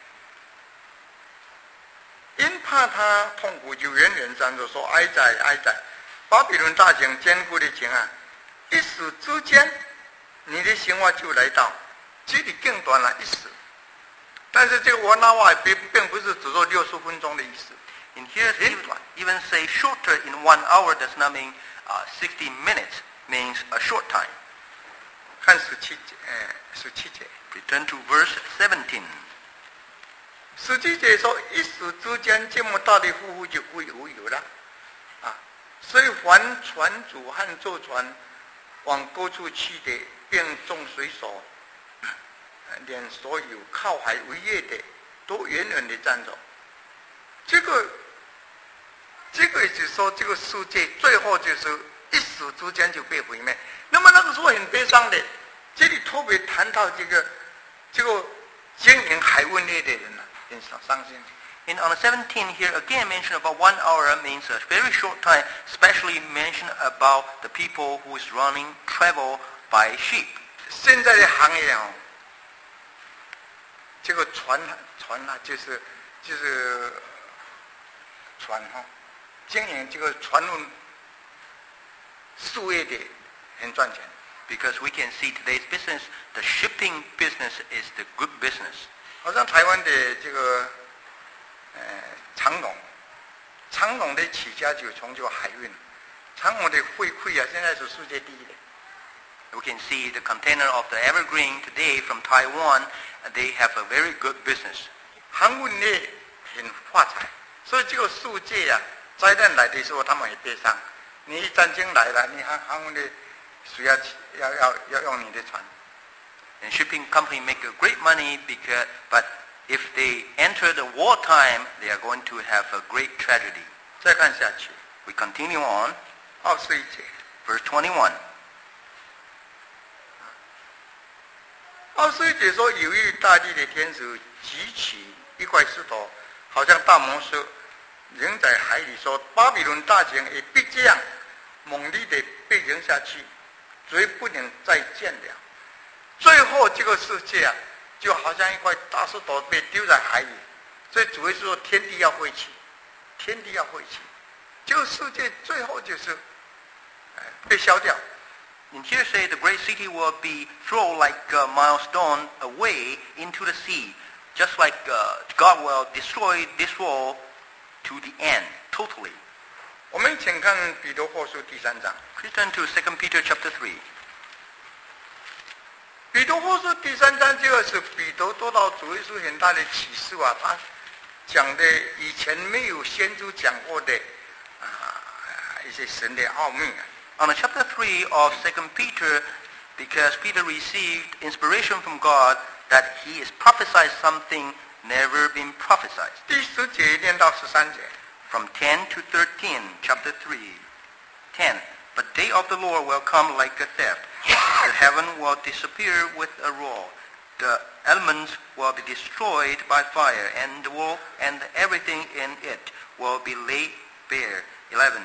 因怕他痛苦，就远远站着说：“哀哉，哀哉！巴比伦大城坚固的城啊！一时之间，你的兴旺就来到。距离更短了，一时。但是这个我那话并并不是只说六十分钟的意思。 In here, even, even say shorter in one hour does not mean uh, sixty minutes, means a short time. 看十七节，呃，十七节， Return to verse seventeen. 十七节说：一时之间，这么大的富户就无有有了，啊！所以凡船主和坐船往各处去的，并众水手，连所有靠海为业的，都远远的站着。这个，这个就是说，这个世界最后就是一时之间就被毁灭。那么那个时候很悲伤的，这里特别谈到这个这个经营海运业的人啊，很伤心。 In on the seventeen here again mention about one hour means a very short time, especially mention about the people who is running travel by sheep. 现在的行业哦， 这个传传啊，就是就是传哈，经营这个传论事业的很赚钱。 Because we can see today's business, the shipping business is the good business. 好像台湾的这个呃长荣，长荣的起家就从这个海运，长荣的汇馈啊，现在是世界第一的。 We can see the container of the Evergreen today from Taiwan. They have a very good business. 航运业很发财，所以这个世界啊，灾难来的时候他们也悲伤。你一战争来了，你航航运的需要要要要用你的船。 And shipping company make a great money because, but if they enter the wartime, they are going to have a great tragedy. 再看下去 We continue on, 二十一节， verse twenty-one. 二十一节说，有一大地的天使举起一块石头，好像大魔兽，扔在海里，说巴比伦大城也必这样猛烈的被扔下去，绝不能再见了。最后这个世界啊，就好像一块大石头被丢在海里，所以主耶稣说天地要废弃，天地要废弃，这个世界最后就是被消掉。 And here say the great city will be thrown like a milestone away into the sea, just like uh, God will destroy this world to the end, totally. 我们请看彼得后书第三章。 Please turn to Second Peter chapter three. 彼得后书第三章，这个是彼得得到主耶稣很大的启示啊，他讲的以前没有先知讲过的啊一些神的奥秘啊。 On the chapter three of Second Peter, because Peter received inspiration from God that he is prophesied something never been prophesied. 第十节念到十三节。 From ten to thirteen, chapter three. ten. But the day of the Lord will come like a thief. The heaven will disappear with a roar. The elements will be destroyed by fire, and the world and everything in it will be laid bare. eleven.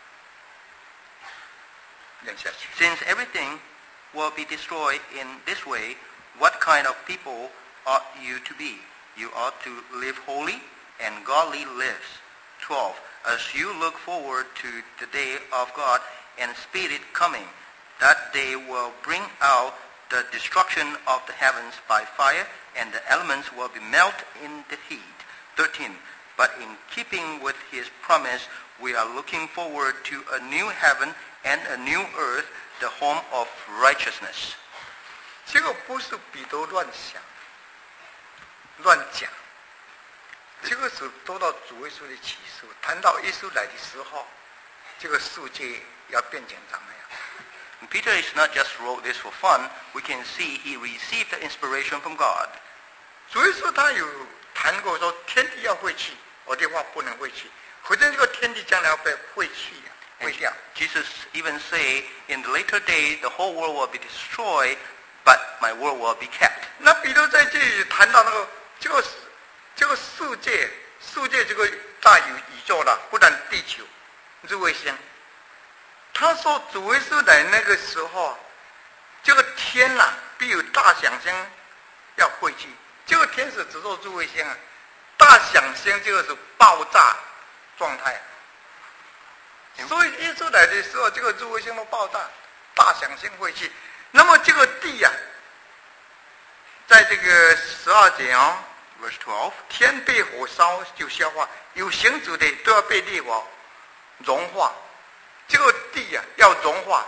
念下去。 Since everything will be destroyed in this way, what kind of people ought you to be? You ought to live holy and godly lives. twelve. As you look forward to the day of God and speed it coming, that day will bring out the destruction of the heavens by fire, and the elements will be melted in the heat. thirteen. But in keeping with his promise, we are looking forward to a new heaven and a new earth, the home of righteousness. 这个不是彼得乱想、乱讲，这个是得到主耶稣的启示。谈到耶稣来的时候，这个世界要变成怎么样？ And Peter is not just wrote this for fun. We can see he received the inspiration from God. 主耶稣他有谈过说，天地要废弃，我的话不能废弃，否则这个天地将来要被废弃、废掉。 Jesus even say, in the later day, the whole world will be destroyed, but my word will be kept. 那彼得在这里谈到那个这个这个世界，世界这个大宇宇宙了，不但地球、是卫星。他说主耶稣来那个时候，这个天呐、啊，必有大响声要废弃。这个天是指做诸卫星啊，大响声这个是爆炸状态。所以耶稣来的时候，这个诸卫星都爆炸，大响声废弃。那么这个地呀、啊，在这个十二节哦 Verse twelve. 天被火烧就消化，有形质的都要被烈火融化。这个地呀、啊、要融化。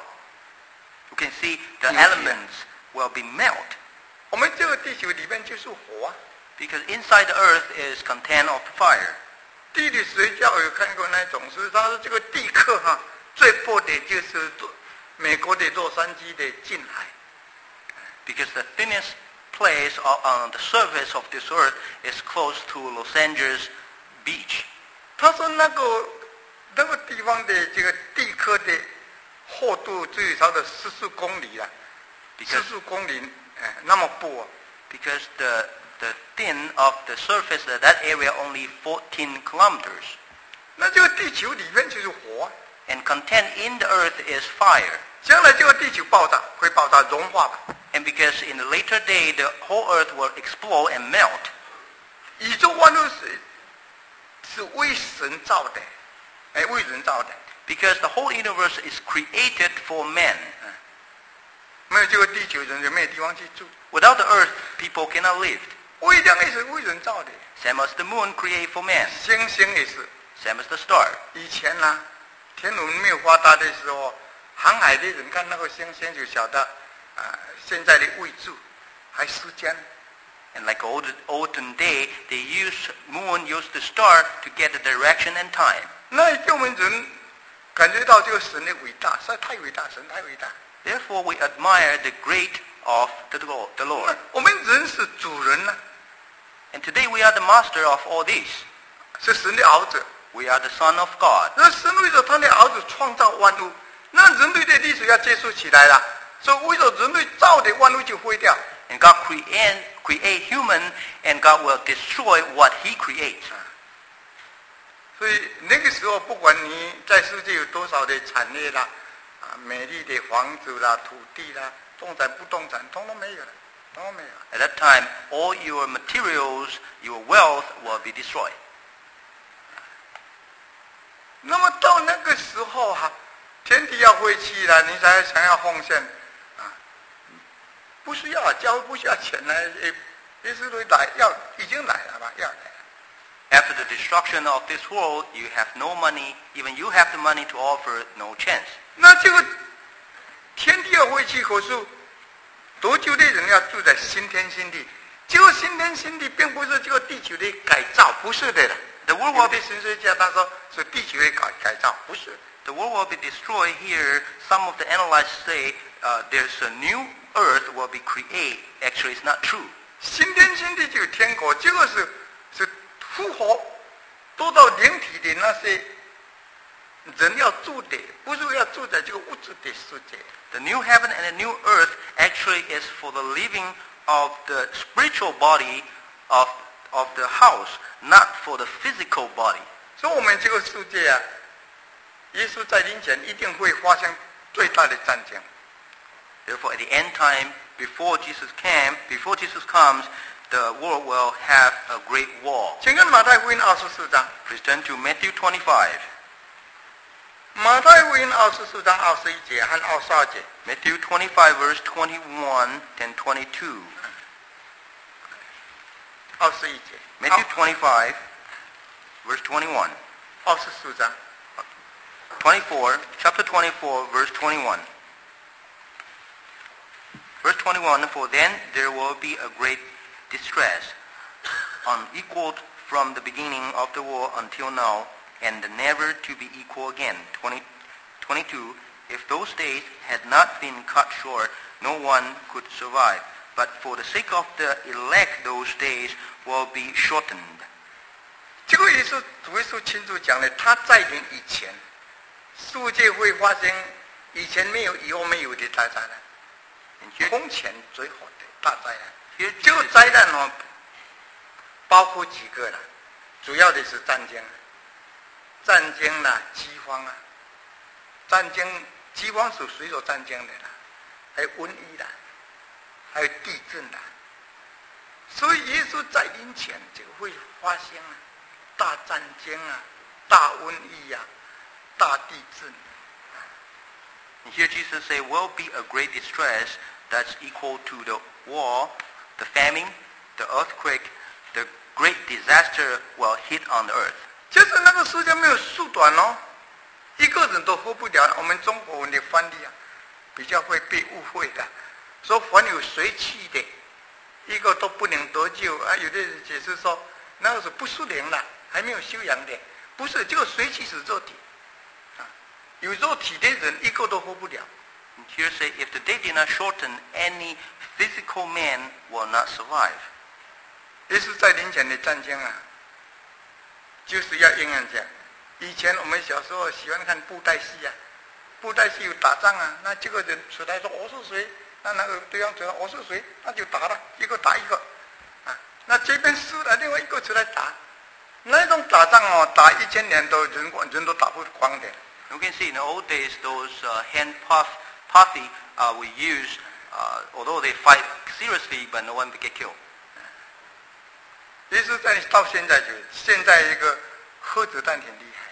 You can see the elements will be melt. 我们这个地球里面就是火啊。 Because inside the earth is content of fire. 地理学家有看过那种书，他说这个地壳哈、啊、最薄的就是美国的洛杉矶的近海。 Because the thinnest place on the surface of this earth is close to Los Angeles beach. 他说那个那个地方的这个地壳的厚度最少的十四公里了，十四公里，哎，那么薄。 Because the the thin of the surface of that area only fourteen kilometers. 那这个地球里面就是火、啊。 And content in the earth is fire. 将来这个地球爆炸，会爆炸融化吧。 And because because in the later day the whole earth will explode and melt. 宇宙万物是是为神造的，哎，为人造的。 Because the whole universe is created for man. 没有这个地球，人就没有地方去住。 Without the earth, people cannot live. 月亮也是为人造的。 Same as the moon created for man. 星星也是。 Same as the star. 以前呢、啊，天文没有发达的时候，航海的人看那个星星就晓得啊、呃，现在的位置，还时间。 And like old olden day, they use moon, use the star to get the direction and time. 那给我们人感觉到这个神的伟大，实在太伟大，神太伟大。 Therefore, we admire the great of the Lord. The Lord. 我们人是主人呢、啊。 And today we are the master of all this. 是神的儿子。 We are the son of God. 那神为了他的儿子创造万物，那人类的历史要结束起来了，所以为了人类造的万物就毁掉。 And God create create human, and God will destroy what He creates. 所以那个时候，不管你在世界有多少的产业啦，啊，美丽的房子啦、土地啦、动产、不动产，通通没有了，通通没有。 At that time, all your materials, your wealth will be destroyed. 那么到那个时候哈、啊，天地要废弃了，你才想要奉献啊？不需要，教会不需要钱来，耶稣会来，要已经来了吧？要来了。 After the destruction of this world, you have no money. Even you have the money to offer, no chance. 那这个天地要废弃，可是得救的人要住在新天新地。这个新天新地并不是这个地球的改造，不是的。 The world will be 神学家他说是地球的改改造，不是。 The world will be destroyed here. Some of the analysts say uh, there's a new earth will be created. Actually, it's not true. 新天新地就是天国，这个是是复活多到灵体的那些人要住的，不是要住在这个物质的世界。 The new heaven and the new earth actually is for the living of the spiritual body of of the house, not for the physical body. 所以我们这个世界啊，耶稣在临前一定会发生最大的战争。 Therefore, at the end time, before Jesus came, before Jesus comes, the world will have a great war. 请看马太福音二十四章。 Please turn to Matthew twenty-five. 马太福音二十四章二十一节和二十二节。 Matthew twenty-five, verse twenty-one and twenty-two. 二十一节。 Matthew twenty-five, verse twenty-one. 二十四章。 twenty-four, chapter twenty-four, verse twenty-one. Verse twenty-one, for then there will be a great distress, unequaled from the beginning of the world until now, and never to be equal again. twenty, twenty-two, if those days had not been cut short, no one could survive. But for the sake of the elect, those days will be shortened. 这个也是主耶稣清楚讲的，他在临以前，世界会发生以前没有、以后没有的大灾难。空前最后的大灾难，这个灾难呢，包括几个了，主要的是战争，战争啦、饥荒啊，战争、饥荒是随着战争的啦，还有瘟疫啦，还有地震啦，所以耶稣在临前就会发生啊，大战争啊、大瘟疫啊、大地震。 And here Jesus say, will be a great distress that's equal to the war, the famine, the earthquake, the great disaster will hit on the earth. 就是那个时间没有缩短哦，一个人都活不了。我们中国文的翻译啊，比较会被误会的，说凡有随气的，一个都不能得救啊。有的人解释说，那个是不属灵了，还没有修养的，不是，这个随气是肉体。有肉体的人一个都活不了。 And here say, if the day did not shorten, any physical man will not survive. 耶稣在临前的战争啊，就是要应验这样。以前我们小时候喜欢看布袋戏啊，布袋戏有打仗啊，那这个人出来说我是谁，那那个对方出来我是谁，那就打了，一个打一个，啊，那这边输了，另外一个出来打，那种打仗哦，打一千年都人人都打不光的。 You can see in the old days those uh, hand puff, puffy uh, we use uh, although they fight seriously, but no one get killed. 其实在到现在就，现在一个核子弹挺厉害。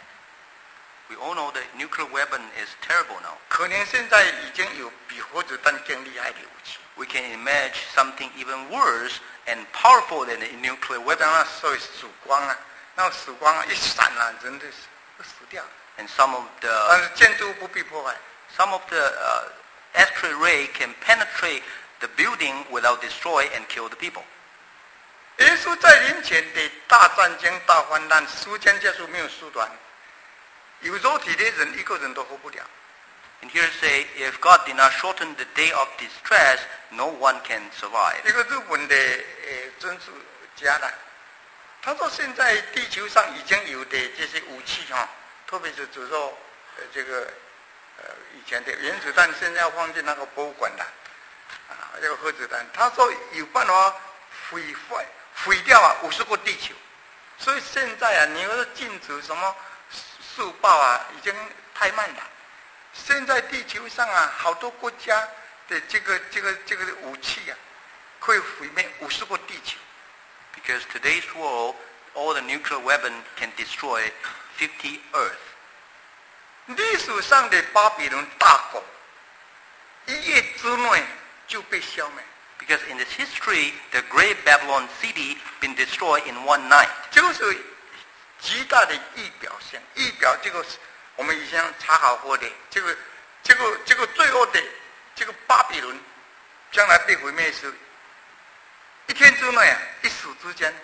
We all know that nuclear weapon is terrible now. 可能现在已经有比核子弹更厉害的武器。 We can imagine something even worse and powerful than a nuclear 我 weapon. 讲那所谓曙光啊，那曙光啊一闪啊，人都死都死掉了。 And some of 但 the 是建筑物不被破坏。 some of the uh, X-ray ray can penetrate the building without destroy and kill the people. 耶稣在临前的大战争、大患难，时间结束没有缩短，有肉体的人一个人都活不了。 And here say, if God did not shorten the day of distress, no one can survive. 一个日本的呃政治家呢，他说现在地球上已经有的这些武器哈、哦，特别是指说呃这个呃以前的原子弹，现在要放进那个博物馆的啊，这个核子弹，他说有办法毁坏毁掉啊五十个地球，所以现在啊，你要是禁止什么速报啊，已经太慢了。现在地球上啊，好多国家的这个这个这个武器啊，可以毁灭五十个地球。 Because today's world, all the nuclear weapon can destroy fifty Earth. 历史上的巴比伦大国，一夜之内就被消灭。 Because in this history, the great Babylon city been destroyed in one night. 就是极大的预表性，预表这个我们以前查考过的这个这个这个最后的这个巴比伦将来被毁灭是一天之内啊，一时之间。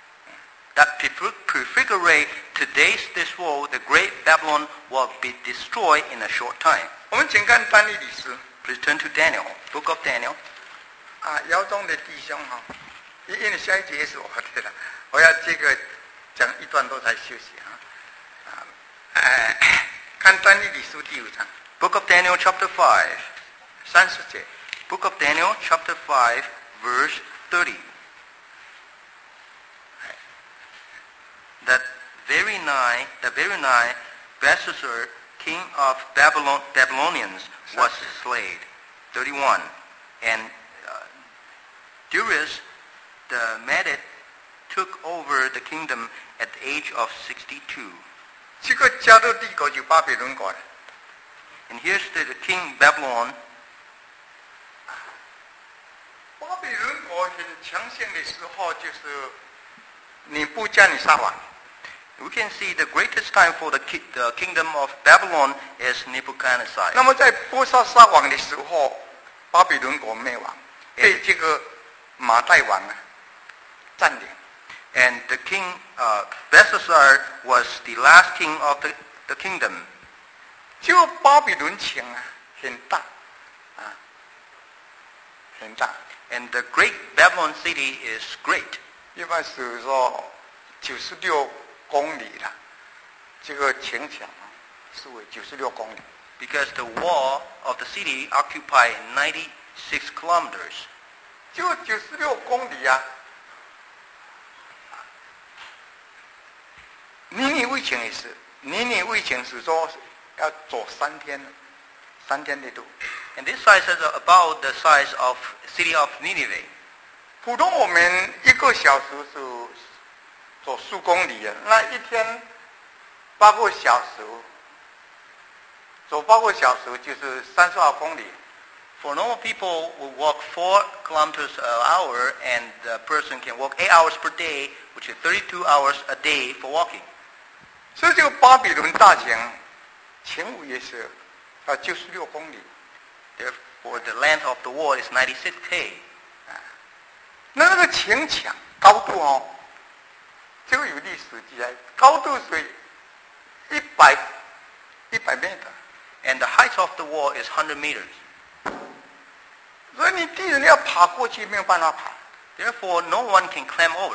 That prefigurate today's this world, the great Babylon will be destroyed in a short time. 我们请看但以理书 Please turn to Daniel, Book of Daniel. 啊，姚中的弟兄哈、哦，因因为下一节是我的了，我要这个讲一段多才休息啊。啊，哎，看但以理书第五章 Book of Daniel, chapter five. 三十节。 Book of Daniel, chapter five, verse thirty. That very night, the very night, Belshazzar, king of Babylon, Babylonians, was slain. thirty-one. And uh, Darius the Mede took over the kingdom at the age of sixty-two. 这个加勒帝国就巴比伦国了。 And here's the, the king Babylon. 巴比伦国很强盛的时候，就是尼布加尼撒王。 We can see the greatest time for the, ki- the kingdom of Babylon is Nebuchadnezzar. 那么在波沙沙王的时候，巴比伦国灭亡，被这个马代王啊占领。 And the king uh, Belshazzar was the last king of the, the kingdom. 就巴比伦城啊很大啊，很大。 And the great Babylon city is great. 一般是说九十六公里啦，这个城墙啊是为九十六公里。 Because the wall of the city occupied ninety-six kilometers. 就九十六公里啊。尼尼微城也是，尼尼微城是说要走三天，三天的路。 And this size is about the size of city of Nineveh. 普通我们一个小时是走数公里啊，那一天八个小时，走八个小时就是三十二公里。 For normal people will walk four kilometers an hour, and the person can walk eight hours per day, which is thirty-two hours a day for walking. 所以这个巴比伦大城，前五也是啊九十六公里。 Therefore, the length of the wall is ninety-six K. 那那个城墙高度哦，这个有历史记载，高度是一百一百 meter， And the height of the wall is one hundred meters. 所以你敌人要爬过去没有办法爬。 Therefore, no one can climb over.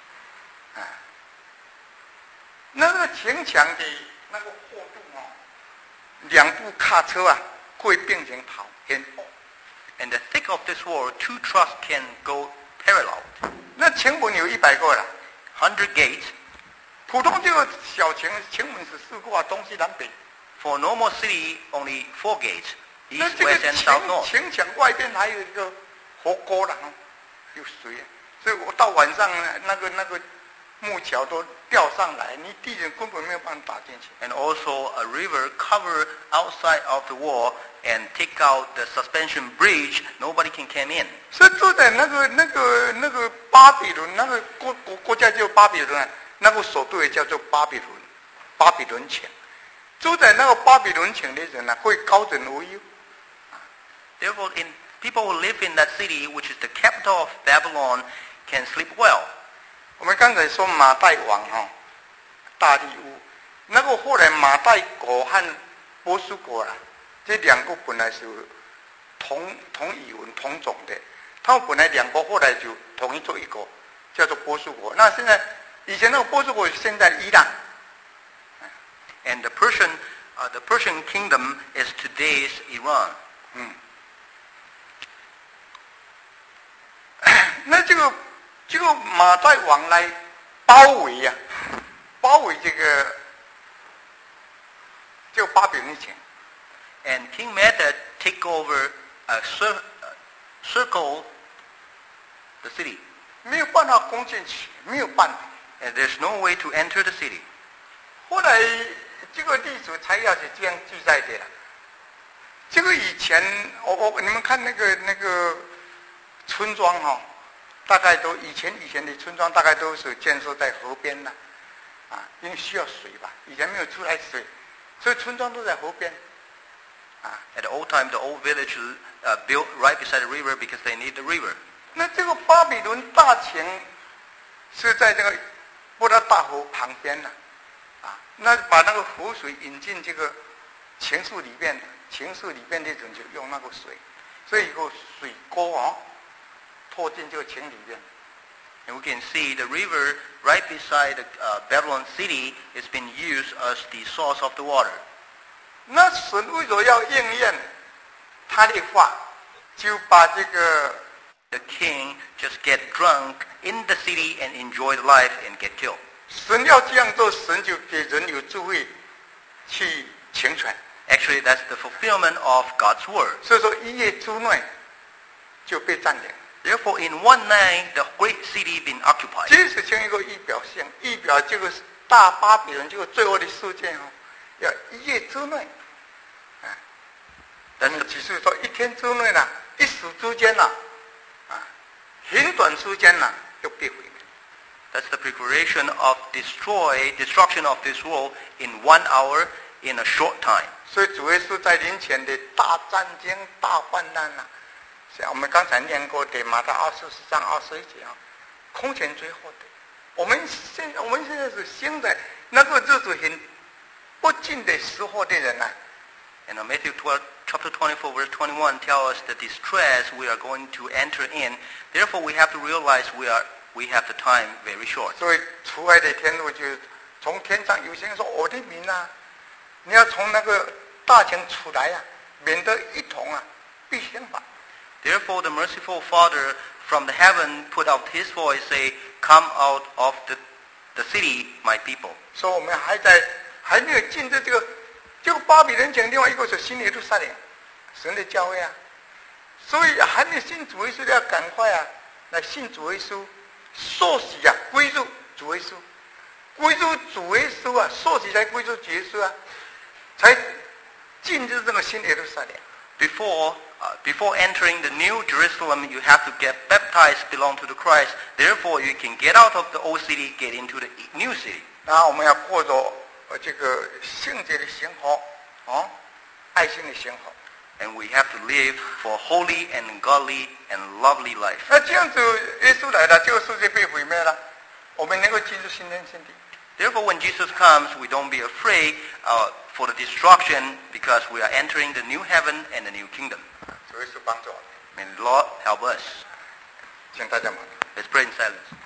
那个城墙的那个厚度哦，两部卡车啊会并行跑，很厚。 And the thick of this wall, two trucks can go parallel. 那城门有一百个了， one hundred gates. 普通这个小城城门是四个啊，东西南北。 For a normal city, only four gates. 那 east, 这个 west, and 城 south, north. 城墙外边还有一个河沟了，有水，所以我到晚上呢，那个那个木桥都吊上来，你敌人根本没有办法打进去。 And also a river cover outside of the wall and take out the suspension bridge. Nobody can come in. 所以住在那个那个那个巴比伦那个国国国家叫巴比伦啊，那个首都也叫做巴比伦，巴比伦城。住在那个巴比伦城的人呢、啊，会高枕无忧。 Therefore, in people who live in that city, which is the capital of Babylon, can sleep well. 我们刚才说马代王哈、哦，大利乌，那个后来马代国和波斯国啊，这两个本来是同同语文同种的，他们本来两国后来就统一做一国，叫做波斯国。那现在以前那个波斯国现在伊朗。 And the Persian, uh, the Persian kingdom is today's Iran. 嗯，那这个这个马代王来包围呀、啊，包围这个这个巴比伦城。 And King Medad take over, uh, cir- uh, circle the city. 没有办法攻进去，没有办法。 And there's no way to enter the city. 后来这个历史材料是这样记载的。这个以前，我我你们看那个那个村庄哈、哦，大概都以前以前的村庄大概都是建设在河边的，啊，因为需要水吧，以前没有出来水，所以村庄都在河边。啊 At the old time, the old village uh, built right beside the river because they need the river. 那这个巴比伦大城是在这个布拉大河旁边呢、啊，那把那个湖水引进这个城市里面，城市里面的人就用那个水，所以有个水沟哦，拖进这个城里面。 And we can see the river right beside the, uh, Babylon city is being used as the source of the water. 那神为了要应验他的话，就把这个 The king just get drunk in the city and enjoy the life and get killed. 神要这样做，神就给人有智慧去成全。 Actually, that's the fulfillment of God's word. 所以说一夜之内就被占领。 Therefore, in one night, the great city been occupied. 这是像一个预表性，预表这个大巴比伦这个最后的事件哦，要一夜之内，啊，但是只是说一天之内呢，一时之间呢，啊，很短时间呢就被毁灭。 That's the preparation of destroy destruction of this world in one hour in a short time. 所以主耶稣在临前的大战争、大患难呐、啊，像我们刚才念过的马太二十四章二十一节啊，空前最后的。我们现我们现在是生在那个日子很不敬的时候的人呐、啊。 And Matthew twelve, chapter twenty-four, verse twenty-one tell us the distress we are going to enter in. Therefore, we have to realize we are we have the time very short. 所以出来的天路就从天上有些人说我的民啊，你要从那个大城出来啊，免得一同啊被刑罚。 Therefore, the merciful Father from the heaven put out His voice, say, "Come out of the the city, my people." 所以我们还在还没有进入这个这个巴比伦城，另外一个是新耶路撒冷，神的教会啊，所以还没信主耶稣的要赶快啊来信主耶稣，受洗啊归入主耶稣，归入主耶稣啊，受洗才归入主耶稣啊，才进入这个新耶路撒冷。 Before uh, before entering the new Jerusalem, you have to get baptized, belong to the Christ. Therefore, you can get out of the old city, get into the new city. 然后我们要过着呃这个圣洁的生活，哦，爱心的生活。 And we have to live for holy and godly and lovely life. 那这样子，耶稣来了，这个世界被毁灭了，我们能够进入新天新地。 Therefore, when Jesus comes, we don't be afraid uh, for the destruction because we are entering the new heaven and the new kingdom. 主耶稣帮助我们， May the Lord help us. 请大家忙。 Let's pray in silence.